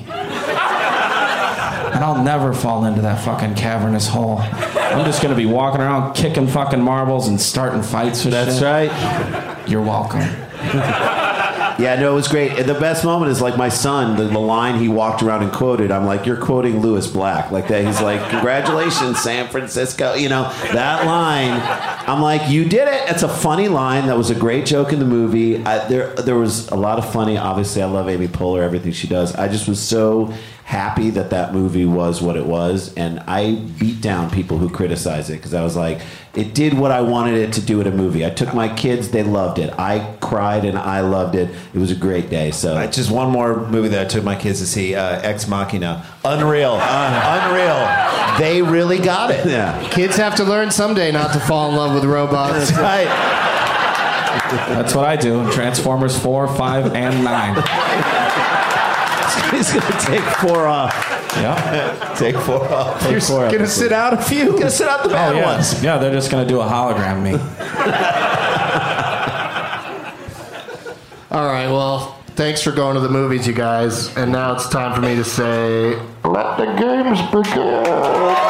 And I'll never fall into that fucking cavernous hole. I'm just gonna be walking around kicking fucking marbles and starting fights with That's shit. right. You're welcome. Yeah, no, it was great. And the best moment is like my son, the, the line he walked around and quoted. I'm like, you're quoting Lewis Black. Like that. He's like, congratulations, San Francisco. You know, that line. I'm like, you did it. It's a funny line. That was a great joke in the movie. I, there, there was a lot of funny. Obviously, I love Amy Poehler, everything she does. I just was so happy that that movie was what it was. And I beat down people who criticize it because I was like, it did what I wanted it to do in a movie. I took my kids, they loved it. I cried and I loved it. It was a great day. So Uh, just one more movie that I took my kids to see, uh, Ex Machina. Unreal. Unreal. They really got it. yeah, Kids have to learn someday not to fall in love with robots. Right. That's what I do in Transformers four, five, and nine. he's gonna take four off. Yeah. Take four off. You're four gonna episodes. sit out a few. Gonna sit out the Oh, bad yeah. ones. Yeah, they're just gonna do a hologram me. All right, well, thanks for going to the movies, you guys. And now it's time for me to say, let the games begin.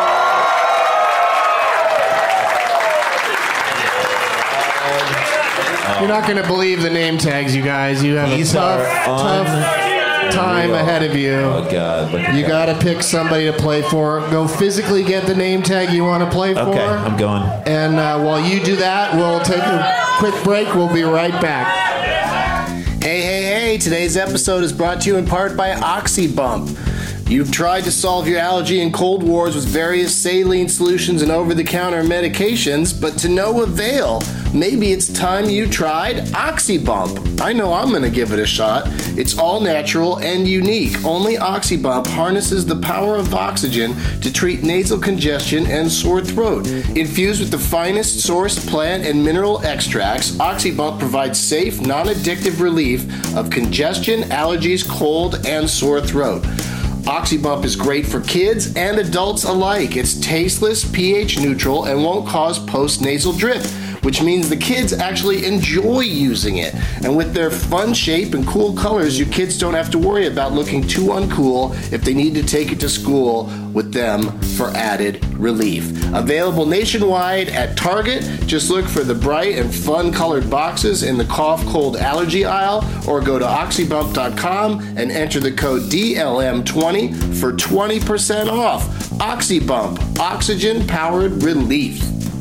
You're not going to believe the name tags, you guys. You have These a tough, are tough time ahead of you. Oh, God. Look at You that. got to pick somebody to play for. Go physically get the name tag you want to play for. Okay, I'm going. And uh, while you do that, we'll take a quick break. We'll be right back. Hey, hey, hey. Today's episode is brought to you in part by OxyBump. You've tried to solve your allergy and cold wars with various saline solutions and over-the-counter medications, but to no avail. Maybe it's time you tried OxyBump. I know I'm going to give it a shot. It's all natural and unique. Only OxyBump harnesses the power of oxygen to treat nasal congestion and sore throat. Infused with the finest sourced plant and mineral extracts, OxyBump provides safe, non-addictive relief of congestion, allergies, cold, and sore throat. OxyBump is great for kids and adults alike. It's tasteless, pH neutral, and won't cause post-nasal drip, which means the kids actually enjoy using it. And with their fun shape and cool colors, your kids don't have to worry about looking too uncool if they need to take it to school with them for added relief. Available nationwide at Target. Just look for the bright and fun colored boxes in the cough cold allergy aisle, or go to oxybump dot com and enter the code D L M twenty for twenty percent off. OxyBump, oxygen powered relief.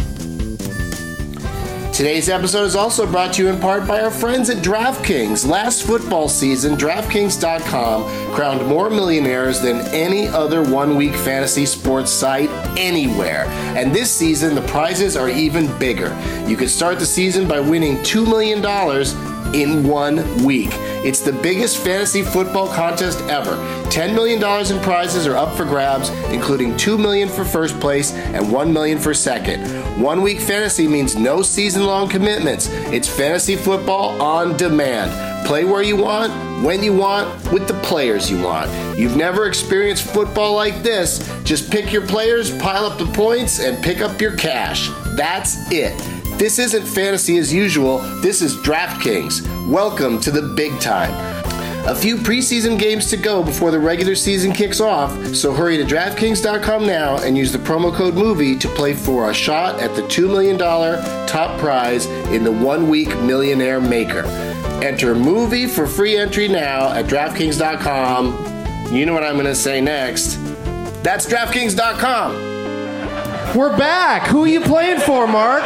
Today's episode is also brought to you in part by our friends at DraftKings. Last football season, DraftKings dot com crowned more millionaires than any other one-week fantasy sports site anywhere. And this season, the prizes are even bigger. You can start the season by winning two million dollars in one week. It's the biggest fantasy football contest ever. ten million dollars in prizes are up for grabs, including two million dollars for first place and one million dollars for second. One week fantasy means no season-long commitments. It's fantasy football on demand. Play where you want, when you want, with the players you want. You've never experienced football like this. Just pick your players, pile up the points, and pick up your cash. That's it. This isn't fantasy as usual, this is DraftKings. Welcome to the big time. A few preseason games to go before the regular season kicks off, so hurry to DraftKings dot com now and use the promo code MOVIE to play for a shot at the two million dollars top prize in the one-week Millionaire Maker. Enter MOVIE for free entry now at DraftKings dot com. You know what I'm going to say next. That's DraftKings dot com. We're back. Who are you playing for, Mark?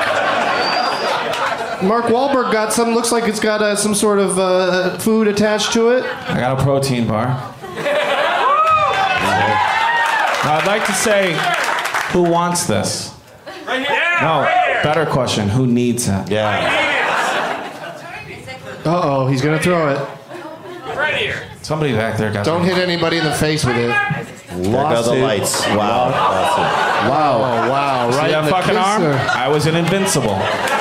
Mark Wahlberg got some, looks like it's got uh, some sort of uh, food attached to it. I got a protein bar. Now, I'd like to say, who wants this? Right here. No, right here. better question, who needs it? Yeah. Uh-oh, he's going to throw it. Right here. Somebody back there got Don't hit anybody in the face with it. There go the lights. Wow. Wow. Oh, wow. See Right that in the fucking arm? kisser. I was an invincible.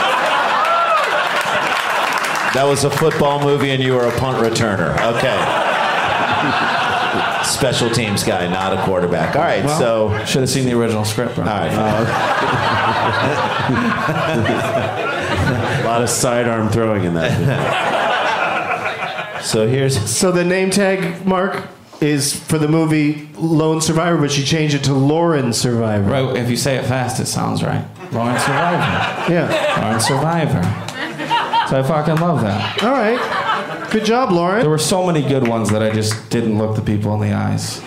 That was a football movie and you were a punt returner. Okay. Special teams guy, not a quarterback. All right, Well, so... should have seen the original script, bro. All right. A lot of sidearm throwing in that. So here's... So the name tag, Mark, is for the movie Lone Survivor, but you change it to Lauren Survivor. Right, if you say it fast, it sounds right. Lauren Survivor. Yeah. Lauren Survivor. So I fucking love that. All right. Good job, Lauren. There were so many good ones that I just didn't look the people in the eyes.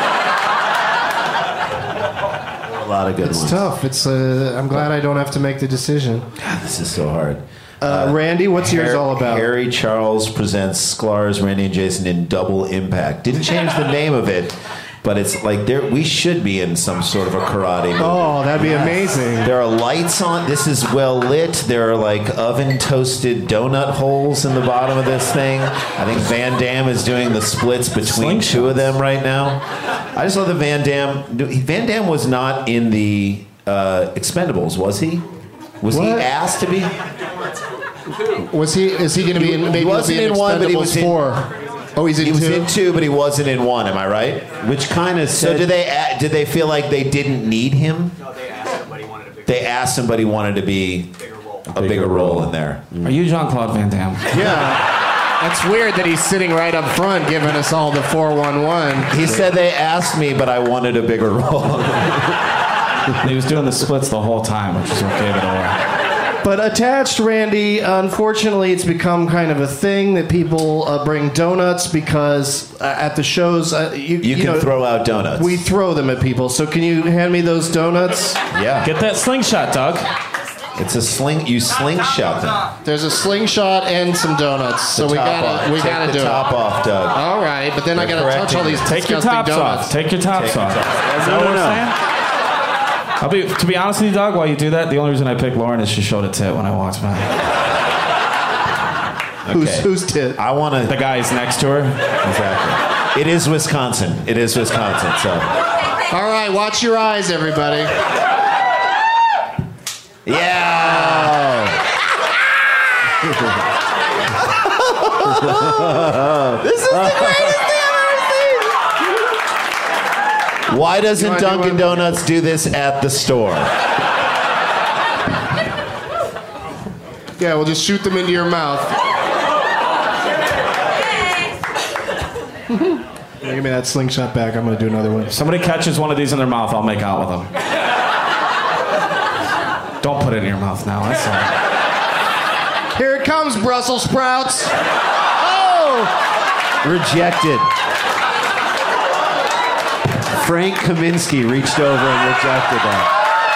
A lot of good It's ones. tough. It's. Uh, I'm glad I don't have to make the decision. God, this is so hard. Uh, Randy, what's yours all about? Harry Charles presents Sklar's Randy and Jason in Double Impact. Didn't change the name of it, but it's like there we should be in some sort of a karate movie. Oh, that'd be amazing. There are lights on. This is well lit. There are like oven toasted donut holes in the bottom of this thing. I think Van Damme is doing the splits between two of them right now. I just love that Van Damme. Van Damme was not in the uh, Expendables, was he? Was he What? asked to be? Was he? Is he going to be in? Maybe He wasn't he'll be in one, but he was in- four. Oh, he's in He was two. in two, but he wasn't in one. Am I right? Which kind of So said... did they? a- Did they feel like they didn't need him? No, they asked him, but he wanted a bigger, They asked him, but he wanted to be bigger role. a bigger role in there. Are you Jean-Claude Van Damme? Yeah. That's weird that he's sitting right up front giving us all the four one one. He said they asked me, but I wanted a bigger role. He was doing the splits the whole time, which is what gave it away. But attached, Randy, unfortunately, it's become kind of a thing that people uh, bring donuts because uh, at the shows, uh, you, You, can know, throw out donuts. we throw them at people. So can you hand me those donuts? yeah. Get that slingshot, Doug. It's a sling. You slingshot them. There's a slingshot and some donuts, so The we top gotta off. we Take gotta the do top it. off, Doug. All right, but then I They're gotta touch all correcting these you. Take your disgusting tops donuts. off. Take your tops Take your off. tops off. Is that what I'm saying? I'll be, to be honest with you, Doug, while you do that, the only reason I picked Lauren is she showed a tit when I walked by. Who's, Okay. who's tit? I want The to. guy's next to her. Exactly. It is Wisconsin. It is Wisconsin. So. All right, watch your eyes, everybody. Yeah. This is the greatest thing I've ever seen. Why doesn't wanna do Dunkin' one? Donuts do this at the store? Yeah, we'll just shoot them into your mouth. Give me that slingshot back. I'm going to do another one. If somebody catches one of these in their mouth, I'll make out with them. Don't put it in your mouth now. That's all. Here it comes, Brussels sprouts. Oh! Rejected. Frank Kaminsky reached over and rejected that.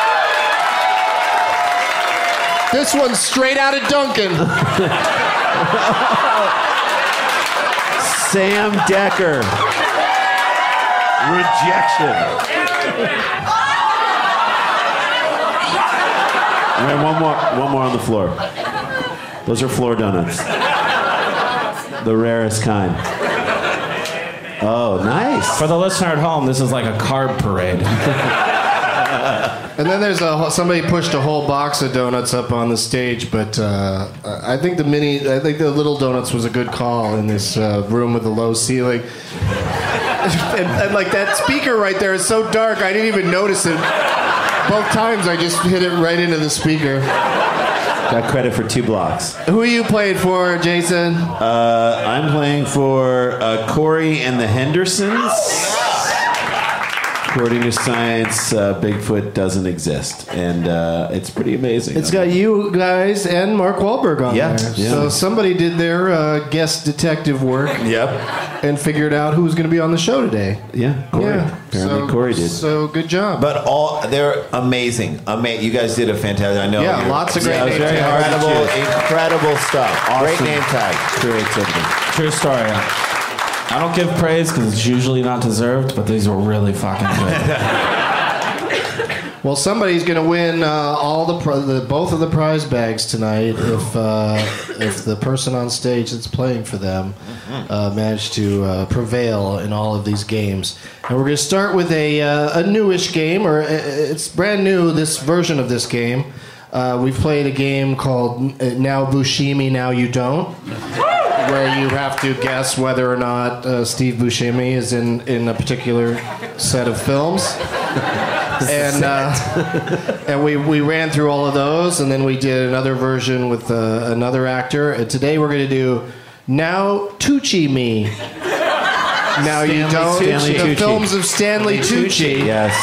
This one's straight out of Dunkin'. Sam Decker. Rejection. All right, one more, one more on the floor. Those are floor donuts. The rarest kind. Oh, nice. For the listener at home, this is like a carb parade. And then there's a whole- somebody pushed a whole box of donuts up on the stage, but uh, I think the mini, I think the little donuts was a good call in this uh, room with the low ceiling. and, and like that speaker right there is so dark, I didn't even notice it. Both times I just hit it right into the speaker. Got credit for two blocks. Who are you playing for, Jason? Uh, I'm playing for uh, Corey and the Hendersons. According to science, uh, Bigfoot doesn't exist, and uh, it's pretty amazing. It's got you guys and Mark Wahlberg on Yeah, there. yeah. So somebody did their uh, guest detective work. Yep. And figured out who was going to be on the show today. Yeah, Corey. Yeah. Apparently so, Corey did. So good job. But all they're amazing. Ama- you guys did a fantastic. I know. Yeah, you're- lots of great yeah, it was name very tags. incredible, incredible stuff. Great Awesome. name tag. Creativity. True story. I don't give praise because it's usually not deserved, but these were really fucking good. Well, somebody's going to win uh, all the, pri- the both of the prize bags tonight if uh, if the person on stage that's playing for them uh, managed to uh, prevail in all of these games. And we're going to start with a uh, a newish game, or uh, it's brand new. This version of this game, uh, we've played a game called uh, Now Buscemi, Now You Don't, where you have to guess whether or not uh, Steve Buscemi is in in a particular set of films. And uh, and we, we ran through all of those, and then we did another version with uh, another actor. And today we're going to do Now Tucci Me. Now You Don't. Stanley the Tucci. films of Stanley Tucci. Yes.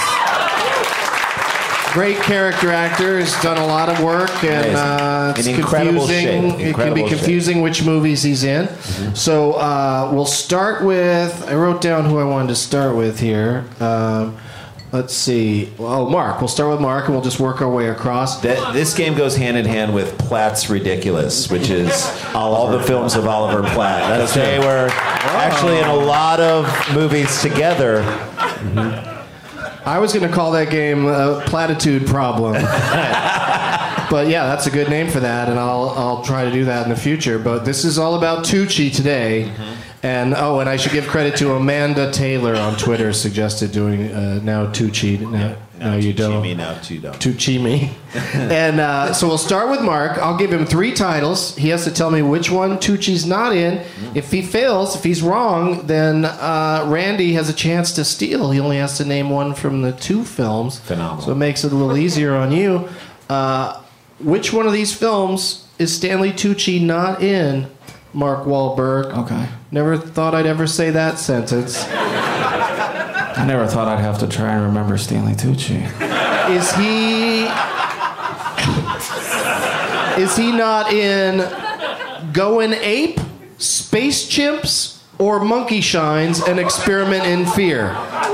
Great character actor. Has done a lot of work, and uh, it's In incredible confusing. shape. It can be Incredible confusing which movies he's in. So uh, we'll start with. I wrote down who I wanted to start with here. Um, Let's see. Oh, Mark. We'll start with Mark, and we'll just work our way across. That, this game goes hand in hand with Platt's Ridiculous, which is all the films of Oliver Platt. Because they were actually in a lot of movies together. I was going to call that game uh, Platitude Problem. But yeah, that's a good name for that, and I'll I'll try to do that in the future. But this is all about Tucci today. And oh, and I should give credit to Amanda Taylor on Twitter, suggested doing uh, Now Tucci. Now, now you don't. Me now, too, don't. Tucci me. And uh, so we'll start with Mark. I'll give him three titles. He has to tell me which one Tucci's not in. If he fails, if he's wrong, then uh, Randy has a chance to steal. He only has to name one from the two films. Phenomenal. So it makes it a little easier on you. Uh, which one of these films is Stanley Tucci not in, Mark Wahlberg? Okay. Never thought I'd ever say that sentence. I never thought I'd have to try and remember Stanley Tucci. Is he... Is he not in Goin' Ape, Space Chimps, or Monkey Shines, An Experiment in Fear?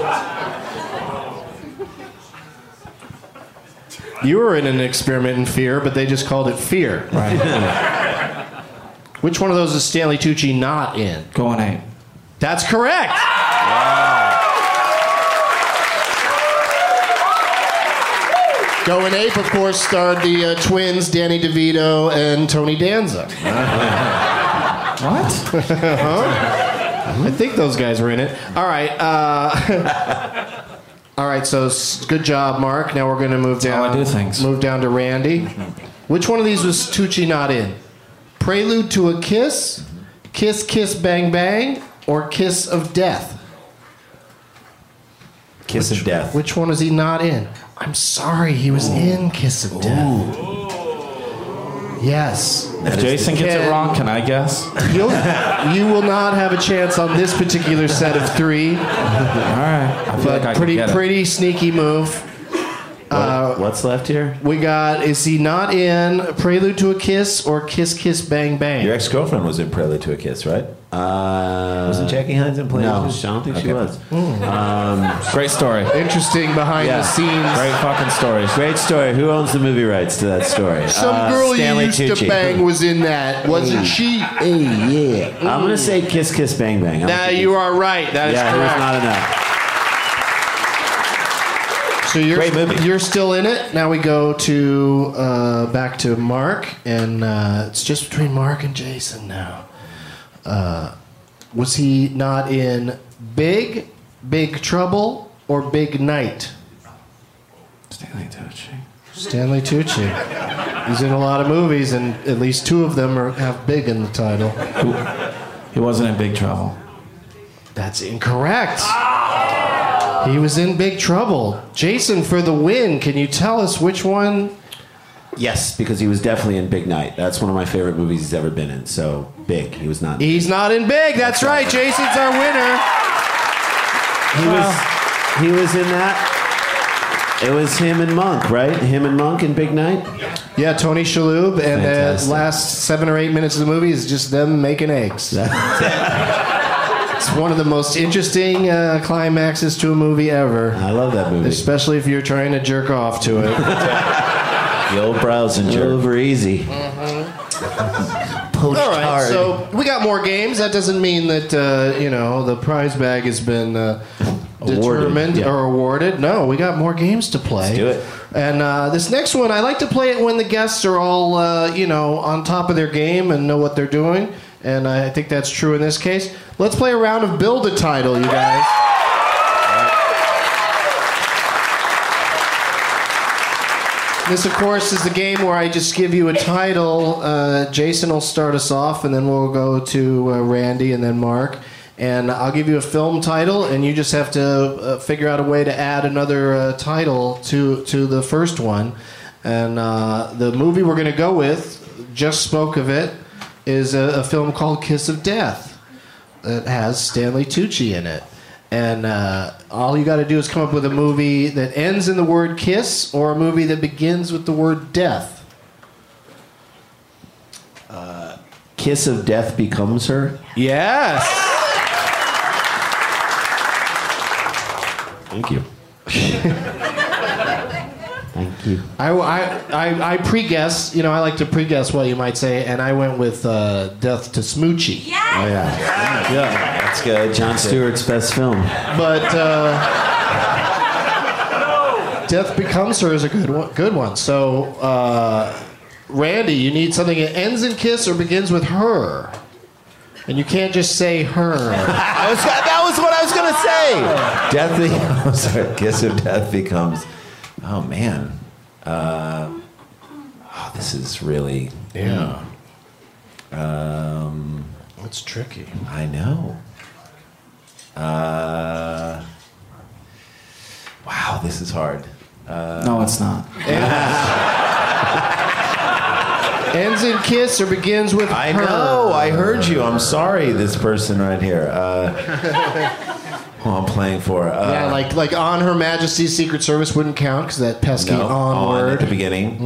You were in An Experiment in Fear, but they just called it Fear. Right. Which one of those is Stanley Tucci not in? Going eight. That's correct. Goin' Ape, of course, starred the uh, twins Danny DeVito and Tony Danza. What? Huh? I think those guys were in it. All right. Uh, all right. So s- good job, Mark. Now we're going to move down. how I do things. Move down to Randy. Which one of these was Tucci not in? Prelude to a Kiss, Kiss Kiss Bang Bang, or Kiss of Death? Kiss of Death. Which one is he not in? I'm sorry, he was in Kiss of Death. Yes. If Jason gets Can- it wrong, can I guess? You'll, you will not have a chance on this particular set of three. All right. I feel like I can Pretty, get it. pretty sneaky move. What, what's left here? We got, is he not in Prelude to a Kiss or Kiss Kiss Bang Bang? Your ex-girlfriend was in Prelude to a Kiss, right? Uh, Wasn't Jackie Hines in Prelude? no, to a I Kiss? don't think she Okay. was. Great story. Interesting behind Yeah. the scenes. Great fucking stories. Great story. Who owns the movie rights to that story? Some Uh, girl Stanley you used Tucci. to bang was in that, wasn't she? Hey, yeah. I'm gonna say Kiss Kiss Bang Bang. I don't Nah, think you he- are right. That is Yeah, he was correct. not enough. So you're Great movie. you're still in it. Now we go to uh, back to Mark, and uh, it's just between Mark and Jason now. Uh, was he not in Big, Big Trouble, or Big Night? Stanley Tucci. Stanley Tucci. He's in a lot of movies, and at least two of them are, have "Big" in the title. He wasn't in Big Trouble. That's incorrect. He was in Big Trouble. Jason, for the win, can you tell us which one Yes, because he was definitely in Big Night. That's one of my favorite movies he's ever been in. So Big, he was not. He's not in Big. That's right. Jason's our winner. He was. He was in that. It was him and Monk, right? Him and Monk in Big Night. Yeah, Tony Shalhoub, and the Fantastic. last seven or eight minutes of the movie is just them making eggs. It's one of the most interesting uh, climaxes to a movie ever. I love that movie, especially if you're trying to jerk off to it. The old browsing jerk. Over easy. Mm-hmm. All right, so we got more games. That doesn't mean that uh, you know the prize bag has been uh, determined yeah. or awarded. No, we got more games to play. Let's do it. And uh, this next one, I like to play it when the guests are all uh, you know on top of their game and know what they're doing. And I think that's true in this case. Let's play a round of Build a Title, you guys. This, of course, is the game where I just give you a title. Uh, Jason will start us off, and then we'll go to uh, Randy and then Mark. And I'll give you a film title, and you just have to uh, figure out a way to add another uh, title to, to the first one. And uh, the movie we're going to go with, just spoke of it, is a, a film called Kiss of Death that has Stanley Tucci in it. And uh, all you got to do is come up with a movie that ends in the word kiss or a movie that begins with the word death. Uh, Kiss of Death Becomes Her? Yes! Thank you. Thank you. I, I, I, I pre-guess, you know, I like to pre-guess what you might say, and I went with uh, Death to Smoochie. Oh, yeah. Yeah. That's good. Jon Stewart's best film. But uh, Death Becomes Her is a good one. Good one. So, uh, Randy, you need something that ends in kiss or begins with her. And you can't just say her. I was, that was what I was going to say. Death becomes, sorry, Kiss of Death becomes, oh man. Uh, oh, this is really, Yeah. um, It's tricky. I know. Uh, wow, this is hard. Uh, No, it's not. Ends in kiss or begins with I her. know. I heard you. I'm sorry, this person right here. Uh, who I'm playing for. Uh, Yeah, like like on Her Majesty's Secret Service wouldn't count because that pesky no, on, on word. at the beginning.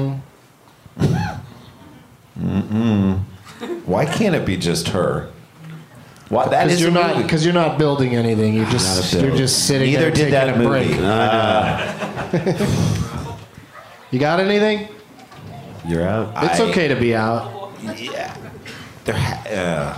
Mm-hmm. Mm-mm. Why can't it be just her? Why that Because is you're a not movie. because you're not building anything. You Not just a build. you're just sitting Neither there did taking that a movie. break. Uh, You got anything? You're out. It's I- okay to be out. Yeah. There ha- uh,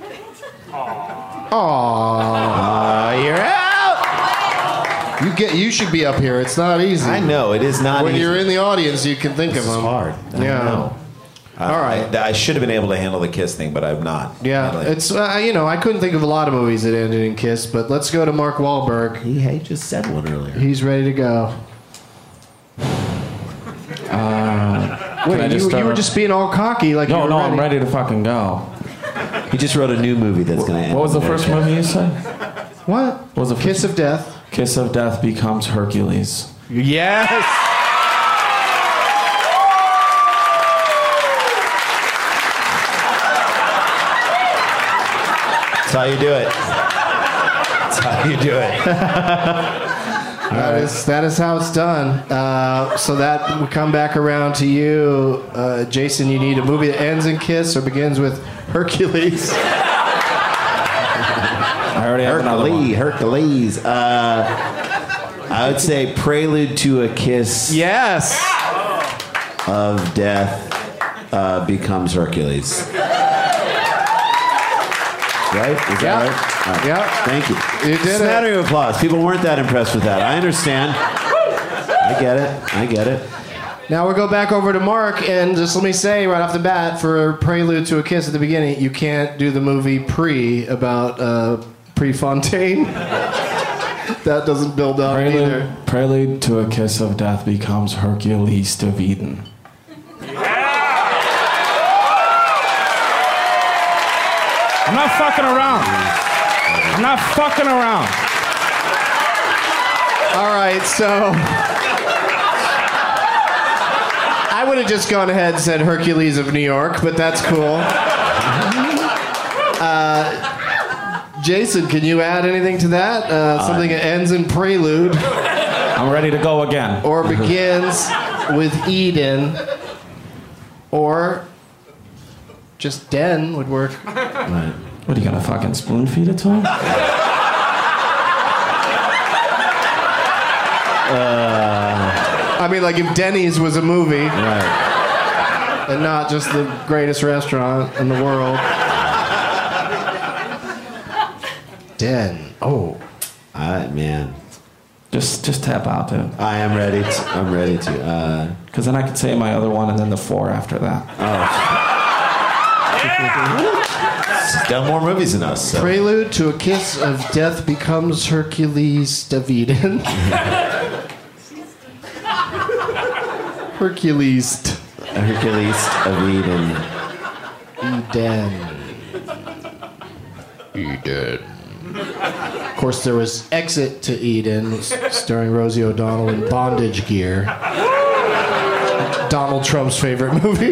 Aww. uh, you're out. You get. You should be up here. It's not easy. I know it is not. When easy. you're in the audience, you can think This of is them. hard. I Yeah. know. Uh, All right. I, I should have been able to handle the kiss thing, but I'm not. Yeah, Handling- it's uh, you know I couldn't think of a lot of movies that ended in kiss, but let's go to Mark Wahlberg. He, he just said one earlier. He's ready to go. Can I Wait, just you, start you were off? just being all cocky, like you No, were no, ready. I'm ready to fucking go. He just wrote a new movie that's going to end. What was the first movie you said? What? What was the Kiss first? of Death? Kiss of Death Becomes Hercules. Yes. That's how you do it. That's how you do it. That is that is how it's done. Uh, so that we come back around to you, uh, Jason. You need a movie that ends in kiss or begins with Hercules. I already have another one. Hercules. Hercules. Uh, I would say Prelude to a Kiss Yes. of Death uh, Becomes Hercules. Right? Is Yeah. that right? All right. Yeah. Thank you. You did it. Smattering of applause. People weren't that impressed with that. I understand. I get it. I get it. Now we'll go back over to Mark, and just let me say right off the bat, for Prelude to a Kiss at the beginning, you can't do the movie Pre about uh, Prefontaine. That doesn't build up either. Prelude, Prelude to a Kiss of Death Becomes Hercules of Eden. I'm not fucking around. I'm not fucking around. All right, so I would have just gone ahead and said Hercules of New York, but that's cool. Uh, Jason, can you add anything to that? Uh, something that ends in prelude. I'm ready to go again. Or begins with Eden. Or just Den would work. Right. What, are you gonna fucking spoon feed it to him? Uh, I mean, like if Denny's was a movie. Right. And not just the greatest restaurant in the world. Den. Oh. I, man. Just just tap out, dude. I am ready to. I'm ready to. Uh, Because then I could say my other one and then the four after that. He's done more movies than us. So. Prelude to a Kiss of Death Becomes Hercules of Eden. Hercules. Hercules of Eden. Eden. Eden. Of course, there was Exit to Eden, starring Rosie O'Donnell in bondage gear. Donald Trump's favorite movie.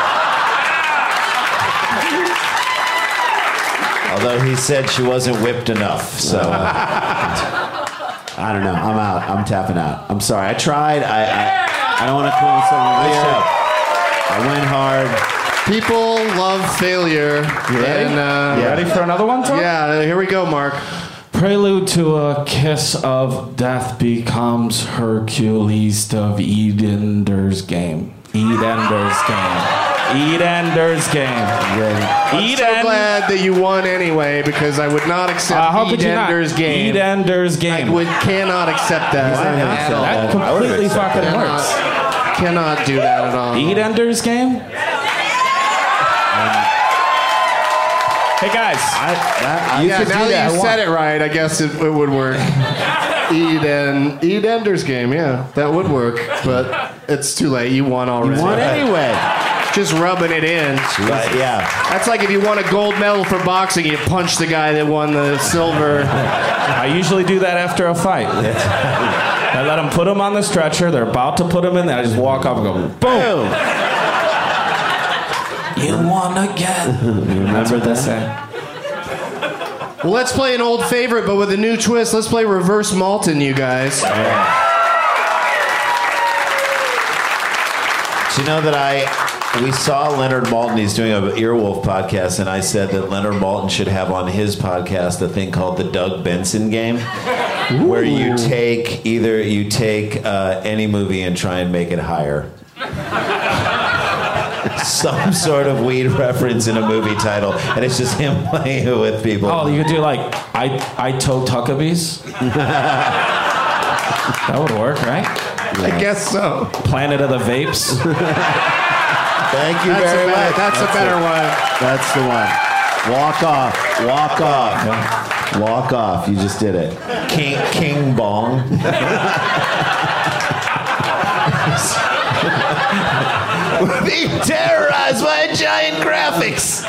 Although he said she wasn't whipped enough, so. Uh, I don't know. I'm out. I'm tapping out. I'm sorry. I tried. I I, I don't want to call myself weird. I went hard. People love failure. You ready? And, uh, you ready for another one, Tom? Yeah, here we go, Mark. Prelude to a Kiss of Death Becomes Hercules of Edender's Game. Edender's Game. Edender's Game. I'm Eden. so glad that you won anyway, because I would not accept Uh, how could you not? Edender's Game. Edender's Game. I would, cannot accept that. Why not? at all. That completely fucking Cannot- works. Cannot do that at all. Edender's Game? Hey guys, I, that, you yeah, could now do that you I said want. it right, I guess it, it would work. Eden, Edender's Game, yeah, that would work, but it's too late. You won already. You won anyway. Just rubbing it in. but yeah. That's like if you won a gold medal for boxing, you punch the guy that won the silver. I usually do that after a fight. I let them put him on the stretcher. They're about to put him in there. I just walk up and go, boom. You won again. That's what they say. Well, let's play an old favorite, but with a new twist. Let's play Reverse Malton, you guys. Do you know that I... We saw Leonard Maltin. He's doing an Earwolf podcast, and I said that Leonard Maltin should have on his podcast a thing called the Doug Benson game, Ooh. where you take either you take uh, any movie and try and make it higher. Some sort of weed reference in a movie title, and it's just him playing it with people. Oh, you could do like I I tow Tuckabees. That would work, right? I guess so. Planet of the Vapes. Thank you That's very a better, much. That's, That's a better it. one. That's the one. Walk off. Walk off. Walk off. You just did it. King King Bong. We're being terrorized by giant graphics.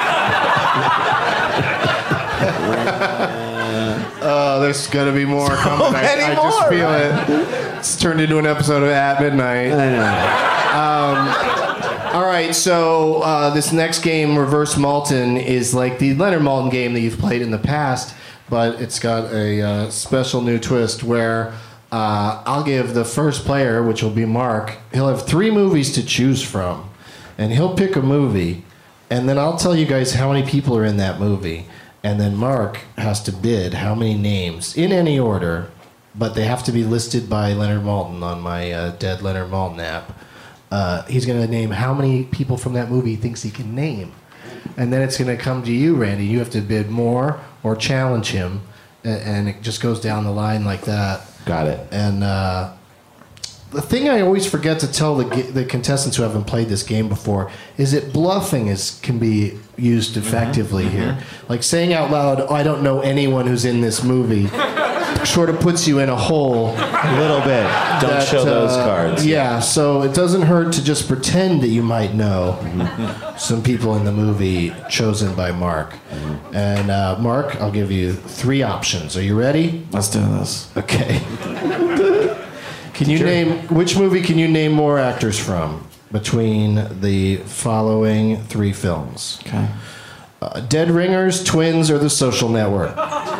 Oh, there's gonna be more coming. I, many I more, just feel right? it. It's turned into an episode of At Midnight. I know. Um, all right, so uh, this next game, Reverse Malton, is like the Leonard Maltin game that you've played in the past, but it's got a uh, special new twist where uh, I'll give the first player, which will be Mark, he'll have three movies to choose from, and he'll pick a movie, and then I'll tell you guys how many people are in that movie, and then Mark has to bid how many names, in any order, but they have to be listed by Leonard Maltin on my uh, Dead Leonard Maltin app. Uh, he's going to name how many people from that movie he thinks he can name. And then it's going to come to you, Randy. You have to bid more or challenge him. And it just goes down the line like that. Got it. And uh, the thing I always forget to tell the, the contestants who haven't played this game before is that bluffing is can be used effectively mm-hmm. here. Like saying out loud, oh, I don't know anyone who's in this movie, sort of puts you in a hole. A little bit. Don't that, show those uh, cards. Yeah, so it doesn't hurt to just pretend that you might know some people in the movie chosen by Mark. And uh, Mark, I'll give you three options. Are you ready? Let's do this. Okay. Can you Sure. name which movie can you name more actors from? between the following three films. Okay. Uh, Dead Ringers, Twins, or The Social Network?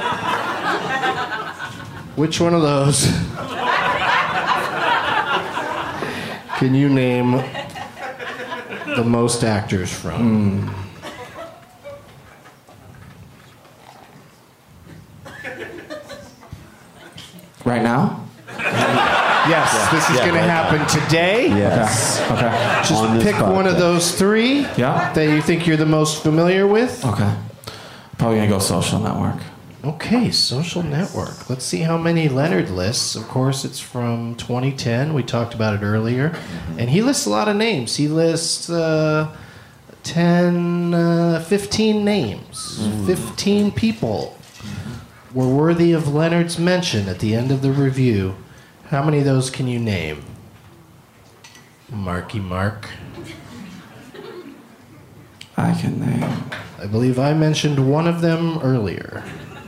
Which one of those can you name the most actors from? Mm. Right now? Yes, this is Yeah, going to right happen today. Yes. Okay. Just On this pick one of podcast. those three Yeah. that you think you're the most familiar with. Okay. Probably gonna go Social Network. Okay, Social Network. Let's see how many Leonard lists. Of course, it's from twenty ten. We talked about it earlier. And he lists a lot of names. He lists uh, ten, uh, fifteen names. fifteen people were worthy of Leonard's mention at the end of the review. How many of those can you name? Marky Mark. I can name. I believe I mentioned one of them earlier.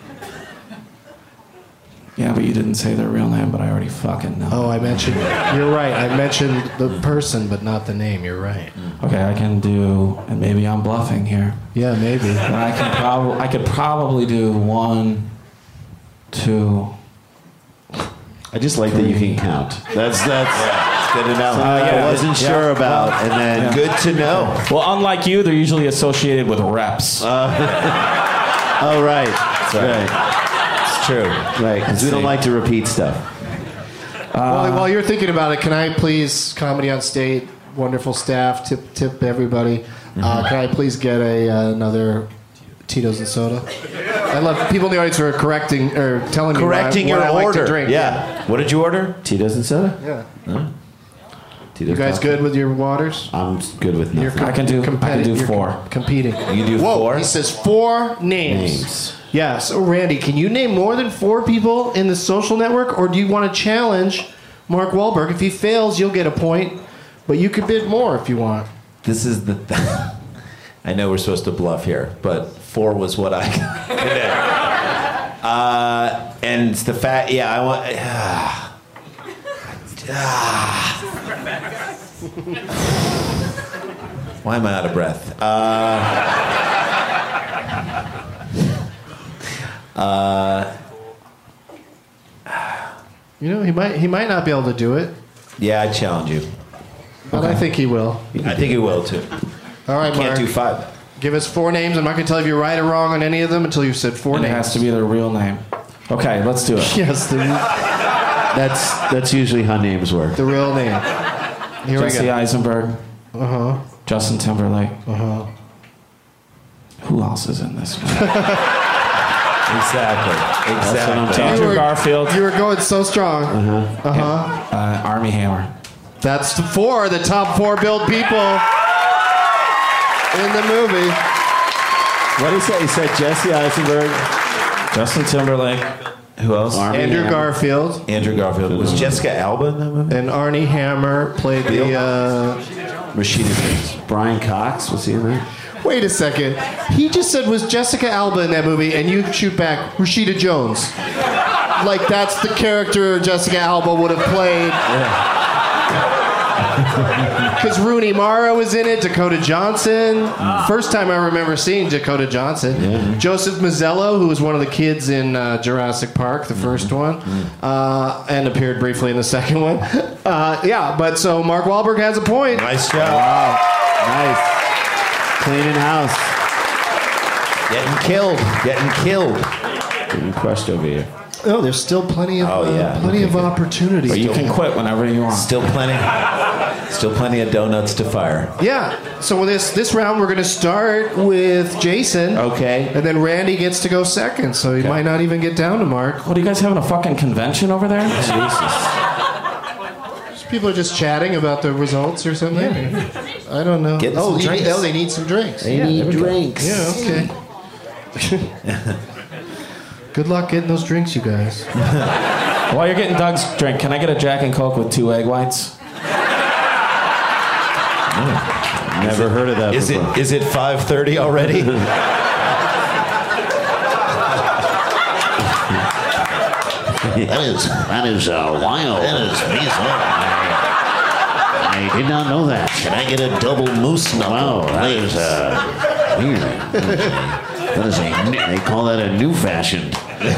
Yeah, but you didn't say their real name, but I already fucking know. Oh, I mentioned. You're right. I mentioned the person, but not the name. You're right. Okay, I can do, and maybe I'm bluffing here. Yeah, maybe. But I can probably, I could probably do one, two. I just like that you can count. That's that's Good to know. something I wasn't yeah. sure about, and then Yeah. Good to know. Well, unlike you, they're usually associated with reps. oh right, that's right. It's true. right, because we don't like to repeat stuff. While, while you're thinking about it, can I please, Comedy on State, wonderful staff, tip tip everybody. Uh, can I please get a uh, another Tito's and soda? I love people in the audience who are correcting or telling Correcting me what, I- your what I order. like to drink. Yeah. What did you order? Tito's and soda. Yeah. Tito's You guys coffee? good with your waters? I'm good with You're nothing. I can do, I can competi- do you're four. com- competing. You do Whoa, four? he says four names. Names. Yeah, so Randy, can you name more than four people in the Social Network, or do you want to challenge Mark Wahlberg? If he fails, you'll get a point, but you could bid more if you want. This is the. I know we're supposed to bluff here, but four was what I. uh, and it's the fact, yeah, I want. Uh, why am I out of breath? Uh, uh, You know, he might he might not be able to do it, yeah, I challenge you. but I think he will. I think he will too. All right, Can't Mark. do five. Give us four names. I'm not going to tell you if you're right or wrong on any of them until you've said four And it names. has to be their real name. Okay, let's do it. Yes, the, That's that's usually how names work. the real name. Here Jesse we go. Eisenberg, Uh huh. Justin Timberlake. Uh huh. Who else is in this? Exactly. Exactly. Andrew were- Garfield, You were going so strong. Uh huh. uh, Army Hammer. That's the four, the top four billed people in the movie. What did he say? He said Jesse Eisenberg, Justin Timberlake. Who else? Army Andrew Hammer. Garfield Andrew Garfield. Was Jessica Alba in that movie? and Arnie Hammer played the. Uh, Rashida Jones. Brian Cox, was he in there? wait a second. He just said was Jessica Alba in that movie, and you shoot back Rashida Jones. Like that's the character Jessica Alba would have played. Because Rooney Mara was in it, Dakota Johnson. First time I remember seeing Dakota Johnson. Yeah. Joseph Mazzello, who was one of the kids in uh, Jurassic Park, the first one, uh, and appeared briefly in the second one. Uh, yeah, but so Mark Wahlberg has a point. Nice job. Wow, nice, cleaning house. Getting killed. Getting killed. Getting crushed over here. Oh, there's still plenty of Oh, uh, yeah. plenty of opportunity. But you still. can quit whenever you want. Still plenty. Still plenty of donuts to fire. Yeah. So with this this round, we're going to start with Jason. Okay. And then Randy gets to go second, so he might not even get down to Mark. What, are you guys having a fucking convention over there? People are just chatting about the results or something. I don't know. Getting oh, some you- drinks. oh, they need some drinks. They need drinks. Yeah. Okay. Good luck getting those drinks, you guys. While you're getting Doug's drink, can I get a Jack and Coke with two egg whites? Never heard of that Is before. it is it five thirty already? That is that is uh, wild. That is I did not know that. Can I get a double moose knuckle? Wow, that please? is uh, weird. That is a new, they call that a new fashioned.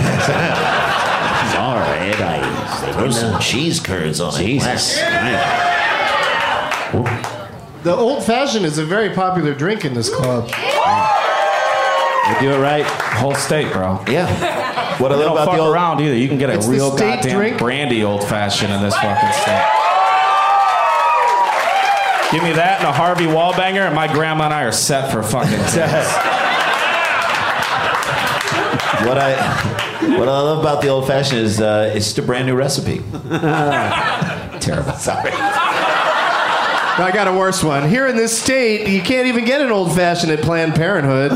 All right, I Throw some cheese curds on Jesus. it. The old fashioned is a very popular drink in this club. You do it right. Whole state, bro. Yeah. What I They love don't about fuck the old around either. You can get a It's the real state goddamn drink. brandy old fashioned in this fucking state. Give me that and a Harvey Wallbanger, and my grandma and I are set for fucking days. what I what I love about the old fashioned is uh, it's just a brand new recipe. Terrible. Sorry. I got a worse one. Here in this state, you can't even get an old fashioned at Planned Parenthood.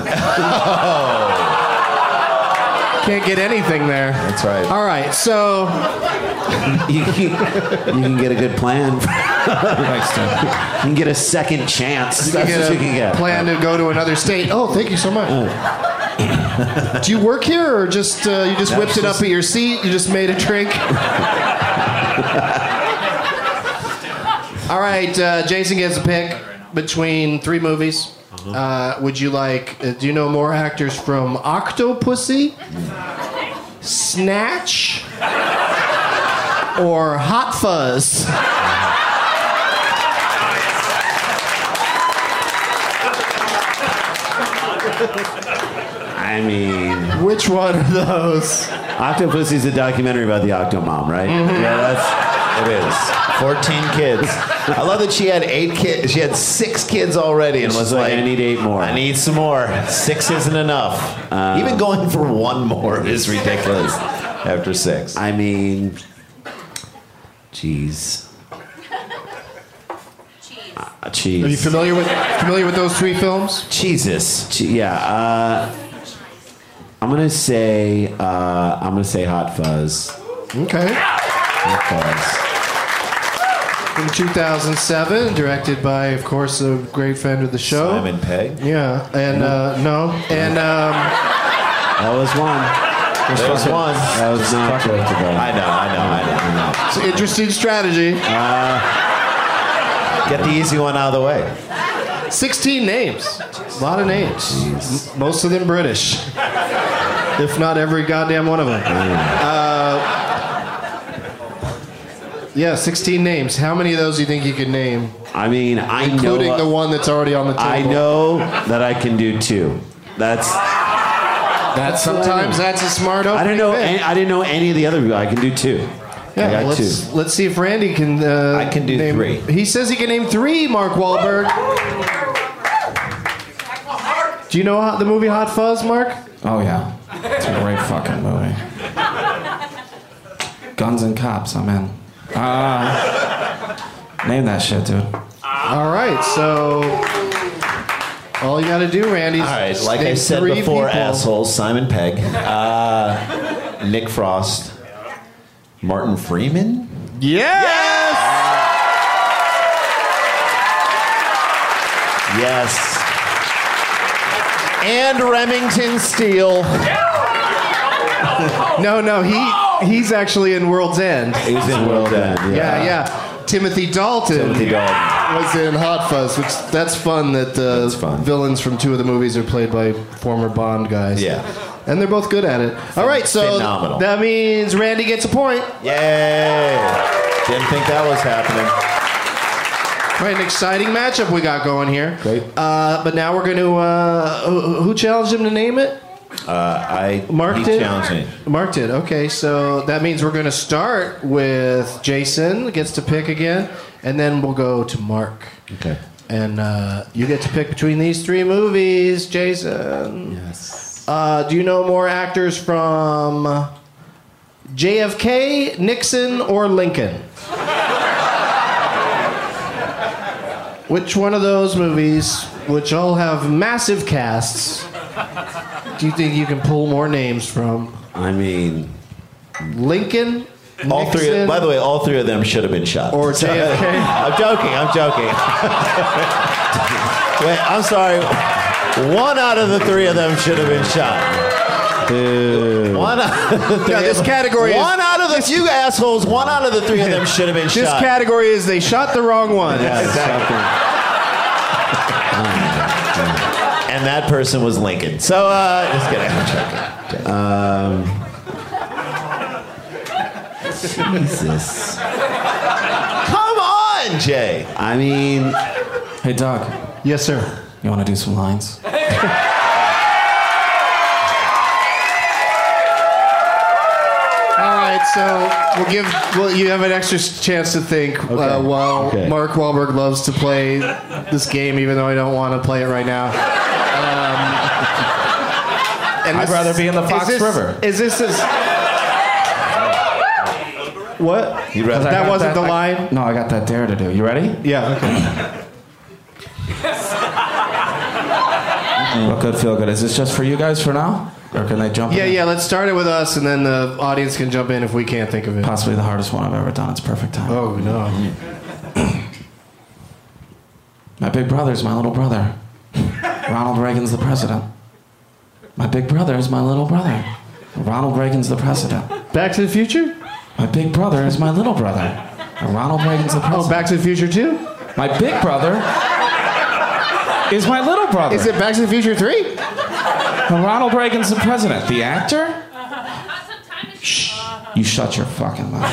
Can't get anything there. That's right. All right, so You can, you can get a good plan. Thanks, Tim. You can get a second chance. you That's can what get you can a get. plan to go to another state. Oh, thank you so much. Do you work here, or just uh, you just whipped it up at your seat? You just made a drink. All right, uh, Jason gets a pick between three movies. Uh, would you like? Uh, do you know more actors from Octopussy, Snatch, or Hot Fuzz? I mean, Which one of those? Octopus is a documentary about the Octomom, right? Mm-hmm. Yeah, that's it is. Fourteen kids. I love that she had eight kids. She had six kids already, and She's was like, like, I need eight more. I need some more. Six isn't enough. Um, Even going for one more is ridiculous. After six, I mean, jeez. Uh, cheese. Are you familiar with familiar with those three films? Jesus. Che- Yeah. Uh, I'm gonna say. Uh, I'm gonna say Hot Fuzz. Okay. Hot Fuzz. From two thousand seven, directed by, of course, a great friend of the show. Simon Pegg. Yeah, and uh, no, and um, That was one. There was one. That was not directed by. I know, I know, I know, I know. it's an interesting strategy. Get the easy one out of the way. Sixteen names, a lot of names. M- Most of them British, if not every goddamn one of them. Uh, yeah, sixteen names. How many of those do you think you could name, I mean, I including know. the one that's already on the table? I know that I can do two. That's. That sometimes that's a smart opening. I don't know. bit. Any, I didn't know any of the other. I can do two. I Yeah, got let's two. let's see if Randy can. Uh, I can do name, three. He says he can name three. Mark Wahlberg. Do you know the movie Hot Fuzz, Mark? Oh, yeah. It's a great fucking movie. Guns and Cops, I'm in. Uh, name that shit, dude. All right, so all you got to do, Randy. Is All right, like I name said three before, people. assholes. Simon Pegg, uh, Nick Frost, Martin Freeman. Yes. Yes. And Remington Steele. No, no, he he's actually in World's End. He's in World End. Yeah, yeah. Timothy Dalton. Timothy Dalton. Was in Hot Fuzz, which that's fun that the That's fun. villains from two of the movies are played by former Bond guys. Yeah. And they're both good at it. All right, so Phenomenal. that means Randy gets a point. Yay! Didn't think that was happening. All right, an exciting matchup we got going here. Great. Uh, but now we're going to. Uh, who, who challenged him to name it? Uh, I Mark he did? challenged me. Mark did. Okay, so that means we're going to start with Jason gets to pick again, and then we'll go to Mark. Okay. And uh, you get to pick between these three movies, Jason. Yes. Uh, do you know more actors from J F K, Nixon, or Lincoln? Which one of those movies, which all have massive casts, do you think you can pull more names from? I mean, Lincoln, All Nixon, three. By the way, all three of them should have been shot. or J F K? I'm joking. I'm joking. Wait, I'm sorry. One out of the three of them should have been shot. Boo. One out of the three. No, this of them- category is- One out of the few assholes. One out of the three of them should have been This shot. category is they shot the wrong one. Yeah, exactly. And that person was Lincoln. So, uh, just kidding. I'm joking. Um, Jesus. Come on, Jay. I mean, Hey, Doug, Yes, sir. you want to do some lines? All right, so we'll give. Well, you have an extra chance to think uh, while Okay. Mark Wahlberg loves to play this game, even though I don't want to play it right now. Um, and I'd this- rather be in the is Fox this- River. Is this is what? You'd rather- That I got wasn't the I- line? No, I got that dare to do. You ready? Yeah. Okay. Look good, feel good. Is this just for you guys for now? Or can they jump Yeah, in? yeah. Let's start it with us, and then the audience can jump in if we can't think of it. Possibly the hardest one I've ever done. It's perfect time. Oh no. My big brother is my little brother. Ronald Reagan's the president. My big brother is my little brother. Ronald Reagan's the president. Back to the Future? My big brother is my little brother. And Ronald Reagan's the president. Oh, Back to the Future two? My big brother is my little brother. Is it Back to the Future three? And Ronald Reagan's the president. The actor? Shh. You shut your fucking mouth.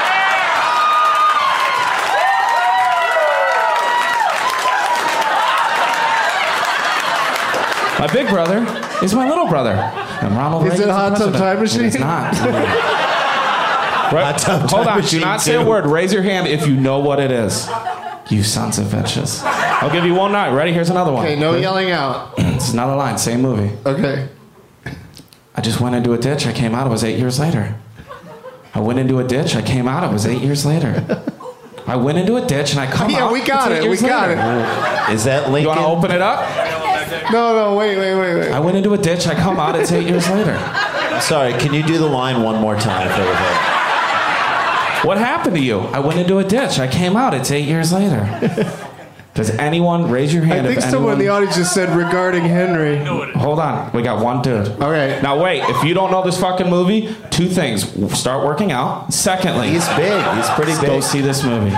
My big brother is my little brother. And Ronald Is Reagan's it the Hot Tub president. Time Machine? It's not. Right. Hot Tub Hold Time on. Do Machine not say too. a word. Raise your hand if you know what it is. You sons of bitches. I'll give you one night. Ready? Here's another one. Okay, no yelling out. It's another line. Same movie. Okay. I just went into a ditch. I came out. It was eight years later. I went into a ditch. I came out. It was eight years later. I went into a ditch and I come Yeah, out. we got it's eight it. We years got later. it. Is that You Lincoln? want to open it up? No, no, wait, wait, wait, wait. I went into a ditch. I come out. It's eight years later. Sorry, can you do the line one more time for everybody? What happened to you? I went into a ditch. I came out. It's eight years later. Does anyone raise your I hand? think if someone in the anyone... audience just said regarding Henry. Hold on. We got one dude. Okay. Now wait. If you don't know this fucking movie, two things: start working out. Secondly, He's big. He's pretty go big. see this movie.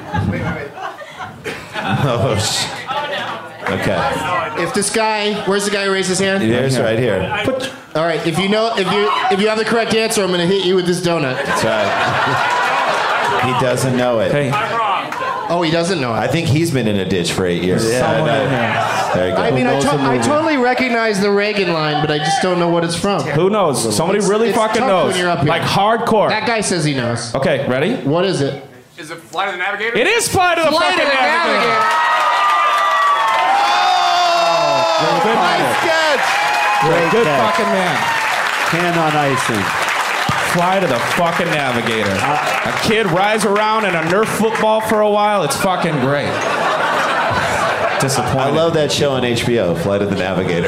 Oh, sh- okay. If this guy, where's the guy who raised his hand? There's right here. All right. If you know, if you if you have the correct answer, I'm gonna hit you with this donut. That's right. He doesn't know it. Hey, Oh, he doesn't know I it. think he's been in a ditch for eight years. someone in here. There you go. I mean, I, knows to- the I movie? totally recognize the Reagan line, but I just don't know what it's from. Who knows? Somebody It's- really it's fucking tough knows. when you're up here. Like hardcore. That guy says he knows. Okay, ready? What is it? Is it Flight of the Navigator? It is Flight of the Flight fucking of the Navigator. Oh, Good nice man. catch. Good, good catch. fucking man. hand on icing. Fly to the fucking Navigator. A kid rides around in a Nerf football for a while. It's fucking great. Disappointing. I love that show on H B O, Flight of the Navigators.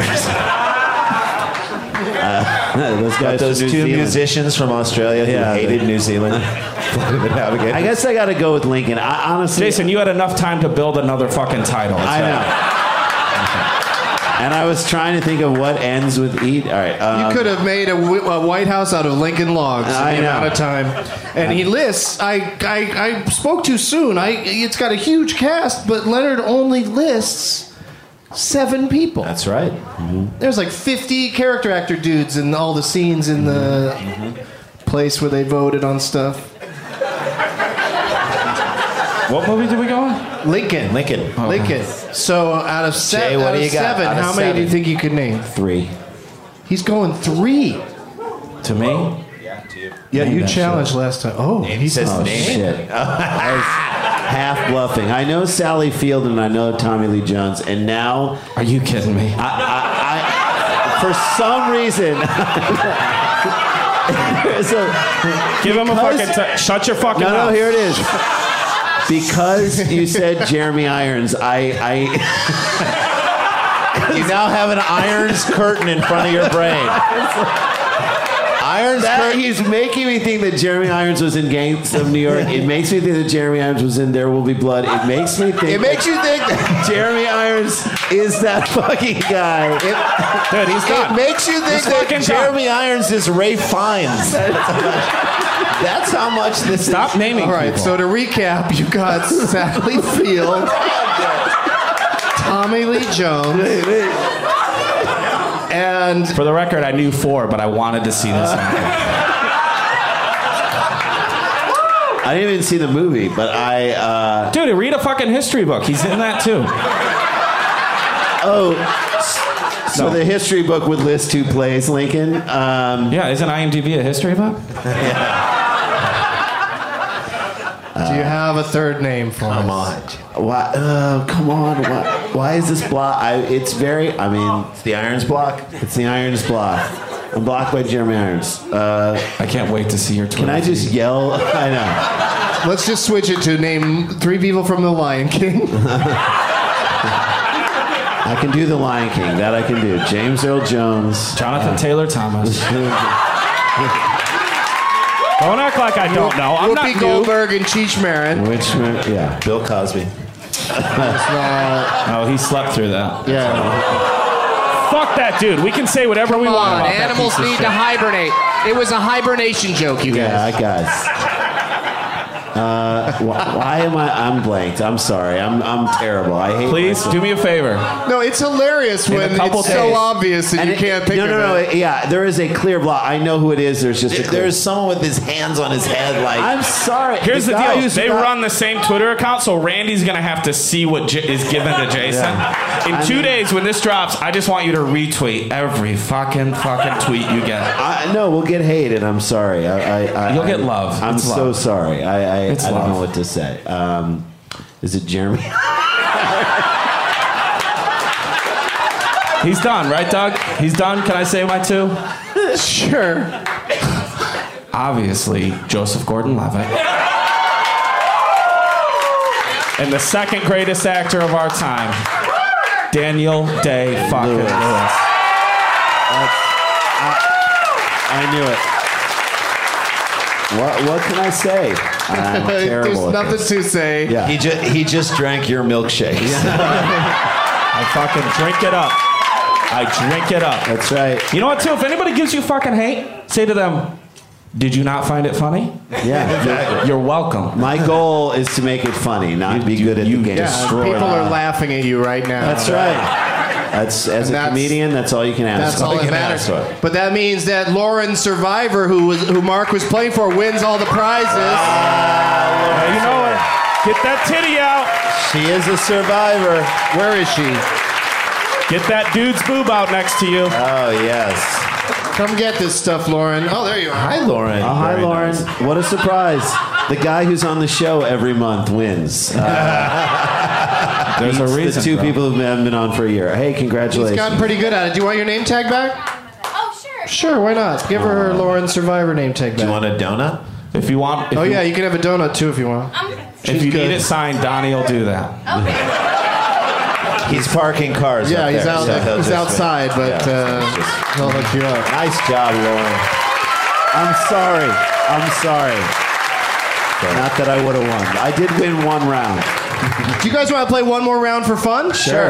Uh, those guys Those from two New Zealand. musicians from Australia who Yeah, hated they- New Zealand. Flight of the Navigators. I guess I got to go with Lincoln. I honestly, Jason, you had enough time to build another fucking title. I know. And I was trying to think of what ends with eat. All right. Um, You could have made a, w- a White House out of Lincoln Logs I in the know. amount of time. And he lists, I, I, I spoke too soon. I, it's got a huge cast, but Leonard only lists seven people. That's right. There's like fifty character actor dudes in all the scenes in the place where they voted on stuff. What movie did we go on? Lincoln. Lincoln. Lincoln. So out of, se- Jay, what out do of you got? seven, Out of how many do you seven. think you could name? three. He's going three. To me? Yeah, Name you that challenged last time. Oh, He says Oh, name it. shit. I was half bluffing. I know Sally Field and I know Tommy Lee Jones, and now Are you kidding me? I, I, I for some reason, there's a, Give him a because- fucking. T- shut your fucking no, mouth. no, here it is. Because you said Jeremy Irons, I, I You now have an irons curtain in front of your brain. Irons. That, he's making me think that Jeremy Irons was in Gangs of New York. It makes me think that Jeremy Irons was in There Will Be Blood. It makes me think. It makes you think that Jeremy Irons is that fucking guy. It, Dude, he's it done. makes you think He's that fucking Jeremy done. Irons is Ray Fiennes. That's how much this Stop is. naming All right, people. so to recap, you got Sally Field, Tommy Lee Jones, and For the record, I knew four, but I wanted to see this one. I didn't even see the movie, but I. Uh, Dude, read a fucking history book. He's in that too. oh, so No. the history book would list who plays Lincoln. Um, Yeah, isn't IMDb a history book? do you have a third name for Come us? on. why? Uh, come on. Why, why is this block? I, it's very. I mean, It's the Irons block. it's the Irons block. I'm blocked by Jeremy Irons. Uh, I can't wait to see your Twitter can I just feed. yell? I know. Let's just switch it to name three people from The Lion King. I can do the Lion King. That I can do. James Earl Jones. Jonathan Taylor Thomas. Don't act like I don't know. I'm Whoopi not Goldberg and Cheech Marin. Which one? Yeah. Bill Cosby. new. Oh, he slept through that. Yeah. Fuck that dude. We can say whatever we Come want on, about that animals piece of need shit. to hibernate. It was a hibernation joke, you guys. Yeah, guys. Uh, wh- why am I? I'm blanked. I'm sorry. I'm I'm terrible. I hate. Please myself. do me a favor. No, it's hilarious In a when couple it's so days. obvious that And you it- can't think no, of no, no. it. Yeah, there is a clear block. I know who it is. There's just a clear. There's someone with his hands on his head, like. I'm sorry. Here's the, guy deal. who's They about- run the same Twitter account, so Randy's gonna have to see what J- is given to Jason. In I two mean- days, when this drops, I just want you to retweet every fucking fucking tweet you get. I, no, we'll get hate, and I'm sorry. I, I, I You'll get I- love. I'm It's so love. sorry. I, I, It's I don't love. know what to say. Um, is it Jeremy? He's done, right, Doug? He's done. Can I say my two? Sure. Obviously, Joseph Gordon-Levitt. And the second greatest actor of our time, Daniel Day fucking Lewis. Lewis. I knew it. What What can I say? I'm There's terrible. at nothing this. to say. Yeah. He just he just drank your milkshakes. I fucking drink it up. I drink it up. That's right. You know what, too? If anybody gives you fucking hate, say to them, did you not find it funny? Yeah. Exactly. You're welcome. My goal is to make it funny, not be good at you the game. Yeah, Destroy people that. are laughing at you right now. That's right. That's as And a that's- comedian. That's all you can ask. That's all you that can matters. ask for. But that means that Lauren Survivor, who was who Mark was playing for, wins all the prizes. Hey, you know what? Get that titty out. She is a survivor. Where is she? Get that dude's boob out next to you. Oh yes. Come get this stuff, Lauren. Oh, there you are. Hi, Lauren. Oh, hi, Very Lauren. nice. What a surprise. The guy who's on the show every month wins. Uh, There's a beats reason. The two bro. people who haven't been on for a year. Hey, He's congratulations. gotten pretty good at it. Do you want your name tag back? Oh, sure. Sure, why not? Give her her Lauren Survivor name tag Do you back. want a donut? If you want, if Oh you, yeah, you can have a donut too if you want. Um, if you she's good. need it signed, Donnie will do that. okay. He's parking cars. Yeah, up he's there, out. so he'll He's just- outside, but yeah, uh, just- he'll hook you up. Nice job, Lauren. I'm sorry. I'm sorry. Not that I would have won. I did win one round. Do you guys want to play one more round for fun? Sure.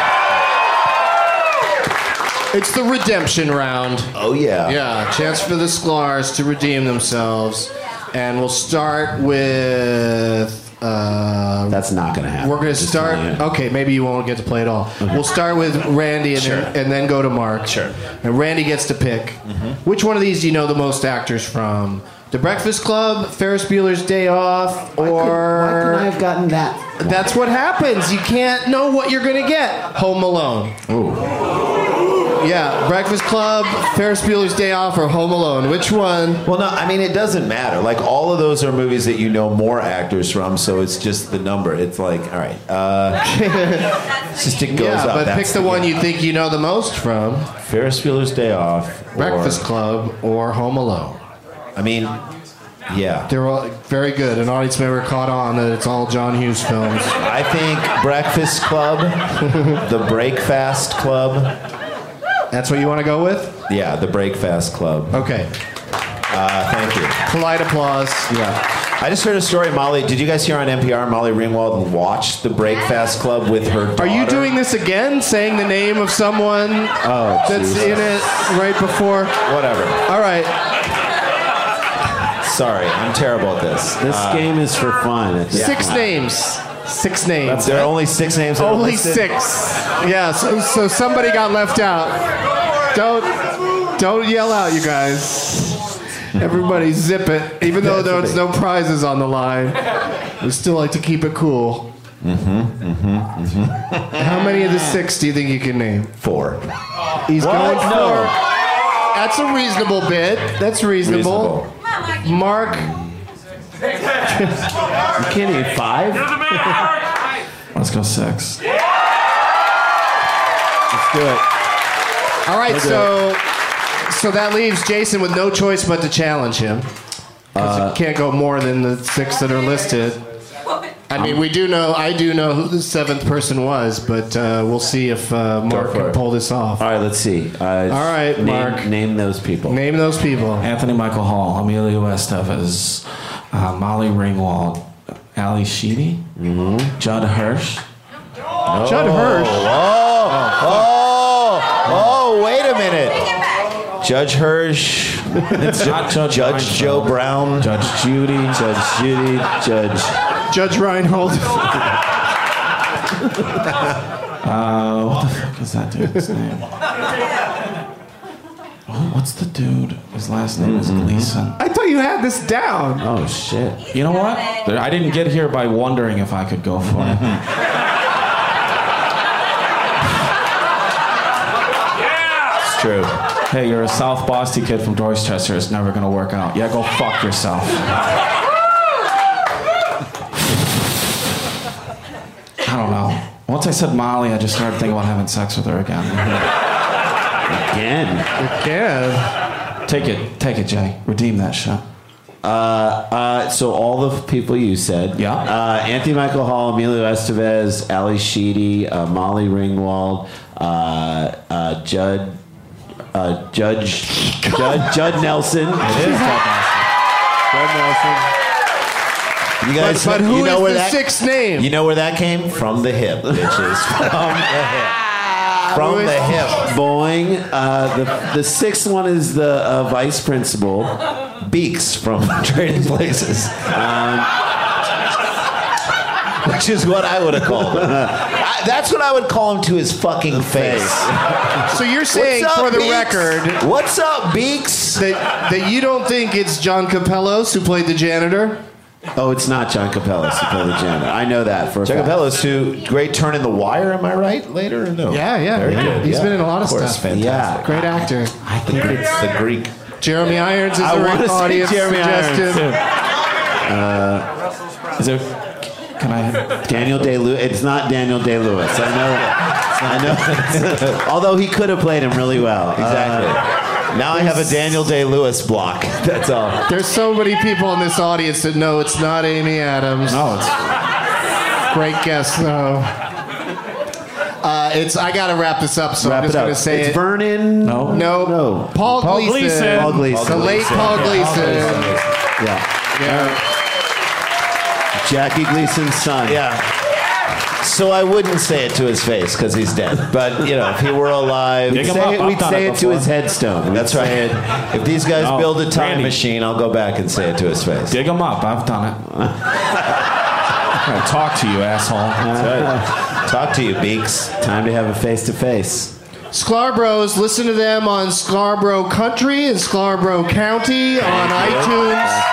It's the redemption round. Oh yeah. Yeah, chance for the Sklars to redeem themselves. And we'll start with. Uh, That's not going to happen. we're going to Just start. telling you. Okay, maybe you won't get to play at all. We'll start with Randy and, Sure. then, and then go to Mark. Sure. And Randy gets to pick. Which one of these do you know the most actors from? The Breakfast Club, Ferris Bueller's Day Off, or. Why couldn't I have gotten that? That's what happens. You can't know what you're going to get. Home Alone. Yeah, Breakfast Club, Ferris Bueller's Day Off, or Home Alone. Which one? Well, no, I mean it doesn't matter. Like all of those are movies that you know more actors from, so it's just the number. It's like, all right, uh, it's just it goes Yeah, up. but pick That's the one you think you know the most from. Ferris Bueller's Day Off. or- Breakfast Club or Home Alone. I mean, yeah. They're all very good. An audience member caught on that it's all John Hughes films. I think Breakfast Club, The Breakfast Club. That's what you want to go with? Yeah, The Breakfast Club. Okay. Uh, thank you. Polite applause. Yeah. I just heard a story, Molly. Did you guys hear on N P R Molly Ringwald watched the Breakfast Club with her daughter? Are you doing this again? Saying the name of someone Oh, that's Jesus. in it right before? Whatever. All right. Sorry, I'm terrible at this. This Uh, game is for fun. It's Six names. Six names. There are only six names. that are Only listed? six. Yeah, so, so somebody got left out. Don't don't yell out, you guys. Everybody zip it. Even though there's no prizes on the line, we still like to keep it cool. Mm-hmm, mm-hmm, mm-hmm. How many of the six do you think you can name? Four. He's What? going No. for. That's a reasonable bid. That's reasonable. Mark. You can't name five? Let's go six. Let's do it. All right, We'll do so so that leaves Jason with no choice but to challenge him. 'Cause Uh, it can't go more than the six that are listed. I mean, we do know, I do know who the seventh person was, but uh, we'll see if uh, Mark for can it. pull this off. All right, let's see. Uh, All right, name, Mark. Name those people. Name those people. Anthony Michael Hall, Emilio Estevez, uh, Molly Ringwald, Ali Sheedy, Mm-hmm. Judd Hirsch. Judd Hirsch. Oh, oh, oh, wait a minute. Judge Hirsch. It's not Judge Judge Reinfeldt. Joe Brown. Judge Judy. Judge Judy. Judge. Judge Reinhold. Uh, what the fuck is that dude's name? Oh, what's the dude? His last name is Gleason. I thought you had this down. Oh, shit. You know what? I didn't get here by wondering if I could go for it. It's true. Hey, you're a South Boston kid from Dorchester. It's never gonna work out. Yeah, go fuck yourself. I don't know. Once I said Molly, I just started thinking about having sex with her again. Again. Again. Take it, take it, Jay. Redeem that shit. Uh, uh, so all the people you said. Yeah. Uh, Anthony Michael Hall, Emilio Estevez, Ali Sheedy, uh, Molly Ringwald, uh, uh, Judd, uh, Judge, Judd, Judd Nelson. It is Judd Nelson. You guys, But, but who you know is where the that, sixth name? You know where that came from? The hip, bitches. From the hip. From the hip. Boing. Uh, the the sixth one is the uh, vice principal. Beaks from Trading Places. Um, which is what I would have called him. I, that's what I would call him to his fucking face. So you're saying, What's up, for the Beaks? record, What's up, Beaks? that, that you don't think it's John Capellos who played the janitor? Oh, it's not John Capellos who played the janitor. I know that for a John fact. Capellos, who great turn in The Wire, am I right? Later or no? Yeah, yeah. Very yeah. good. He's yeah. been in a lot of, course, stuff. fantastic. Great actor. I think it's The Greek. Jeremy Irons is I a wanna right say audience Jeremy Irons, suggestion. too. Is there? Can I? Daniel Day Lewis. It's not Daniel Day Lewis. I know. I know. Although he could have played him really well. Exactly. now I have a Daniel Day-Lewis block. That's all. There's so many people in this audience that know it's not Amy Adams. No, it's. Great guess, though. Uh, it's. I gotta wrap this up, so Wrap I'm just it up. gonna say it's it. Vernon. No. No, No. Paul, Paul Gleason. Gleason. Paul Gleason. The late Paul Gleason. Yeah. Yeah. Jackie Gleason's son. Yeah. So I wouldn't say it to his face because he's dead. But you know, if he were alive, Dig him Say up. it- I've we'd done say it it to before. his headstone. We'd that's say right. it- If these guys No, build a time Randy. machine, I'll go back and say it to his face. Dig him up. I've done it. I talk to you, asshole. That's right. Talk to you, Beaks. Time to have a face to face. Scarboro's, listen to them on Scarborough Country and Scarborough County on iTunes.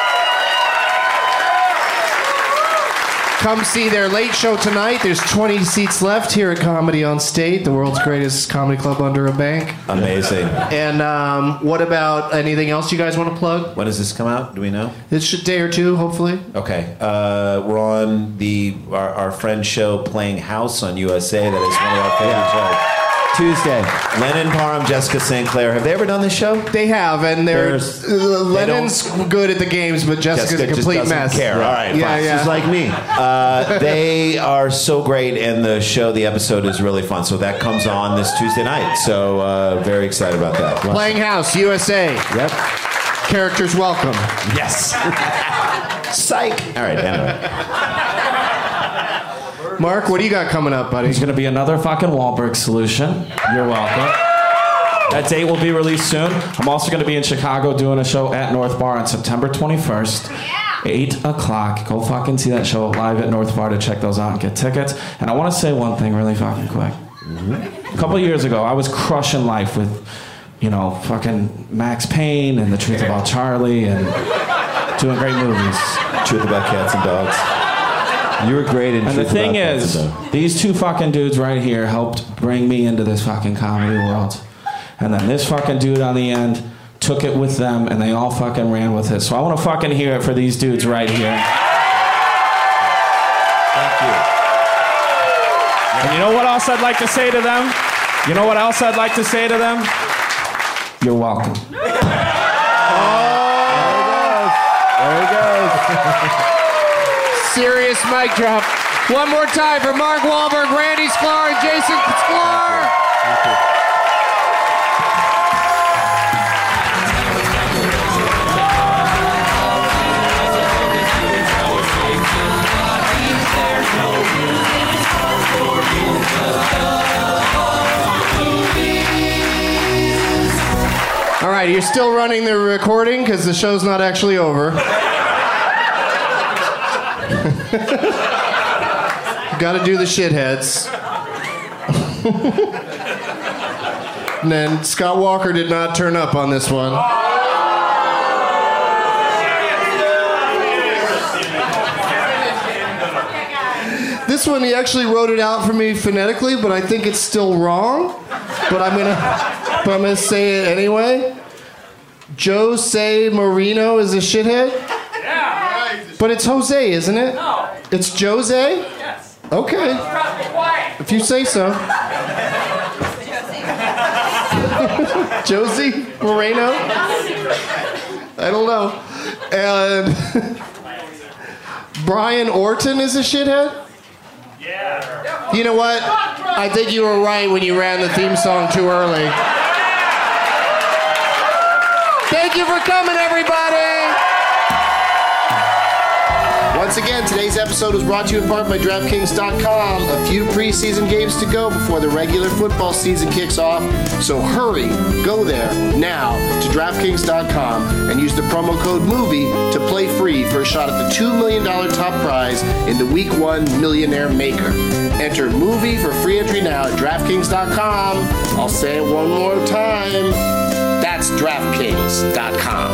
Come see their late show tonight. There's twenty seats left here at Comedy on State, the world's greatest comedy club under a bank. Amazing. And um, what about anything else you guys want to plug? When does this come out? Do we know? It's a day or two, hopefully. Okay. Uh, we're on the our, our friend show Playing House on U S A. That is one of our favorite shows. Tuesday. Lennon Parham, Jessica Saint Clair. Have they ever done this show? They have, and they're There's- uh, Lennon's good at the games, but Jessica's Jessica a just complete doesn't mess. care. All right, yeah, fine. yeah. She's like me. Uh, they are so great, and the show, the episode is really fun. So that comes on this Tuesday night. So uh, very excited about that. Playing House, U S A. Yep. Characters welcome. Yes. Psych. All right, anyway. Mark, what do you got coming up, buddy? There's going to be another fucking Wahlberg solution. You're welcome. That date will be released soon. I'm also going to be in Chicago doing a show at North Bar on September twenty-first. eight o'clock. Go fucking see that show live at North Bar to check those out and get tickets. And I want to say one thing really fucking quick. Mm-hmm. A couple of years ago, I was crushing life with, you know, fucking Max Payne and The Truth About Charlie and doing great movies. Truth About Cats and Dogs. You were great in And Truth the thing About is, Cats and Dogs. these two fucking dudes right here helped bring me into this fucking comedy world. And then this fucking dude on the end took it with them, and they all fucking ran with it. So I want to fucking hear it for these dudes right here. Thank you. And you know what else I'd like to say to them? You know what else I'd like to say to them? You're welcome. There he goes. Serious mic drop. One more time for Mark Wahlberg, Randy Sklar, and Jason Sklar. Thank you. All right, you're still running the recording because the show's not actually over. Got to do the shitheads. And then Scott Walker did not turn up on this one. This one, he actually wrote it out for me phonetically, but I think it's still wrong. But I'm gonna, but I'm gonna say it anyway. Jose Marino is a shithead. Yeah. But it's Jose, isn't it? No. It's Jose. Yes. Okay. If you say so. Josie Moreno? I don't know. And Brian Orton is a shithead? Yeah. You know what? I think you were right when you ran the theme song too early. Thank you for coming, everybody! Once again, today's episode was brought to you in part by DraftKings dot com. A few preseason games to go before the regular football season kicks off. So hurry, go there now to DraftKings dot com and use the promo code MOVIE to play free for a shot at the two million dollars top prize in the Week one Millionaire Maker. Enter MOVIE for free entry now at DraftKings dot com. I'll say it one more time. That's DraftKings dot com.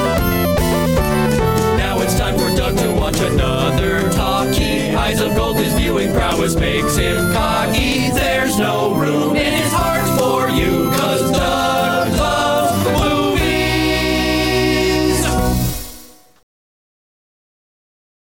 Now it's time for Doug to watch another talkie. Eyes of gold, his viewing prowess makes him cocky. There's no room in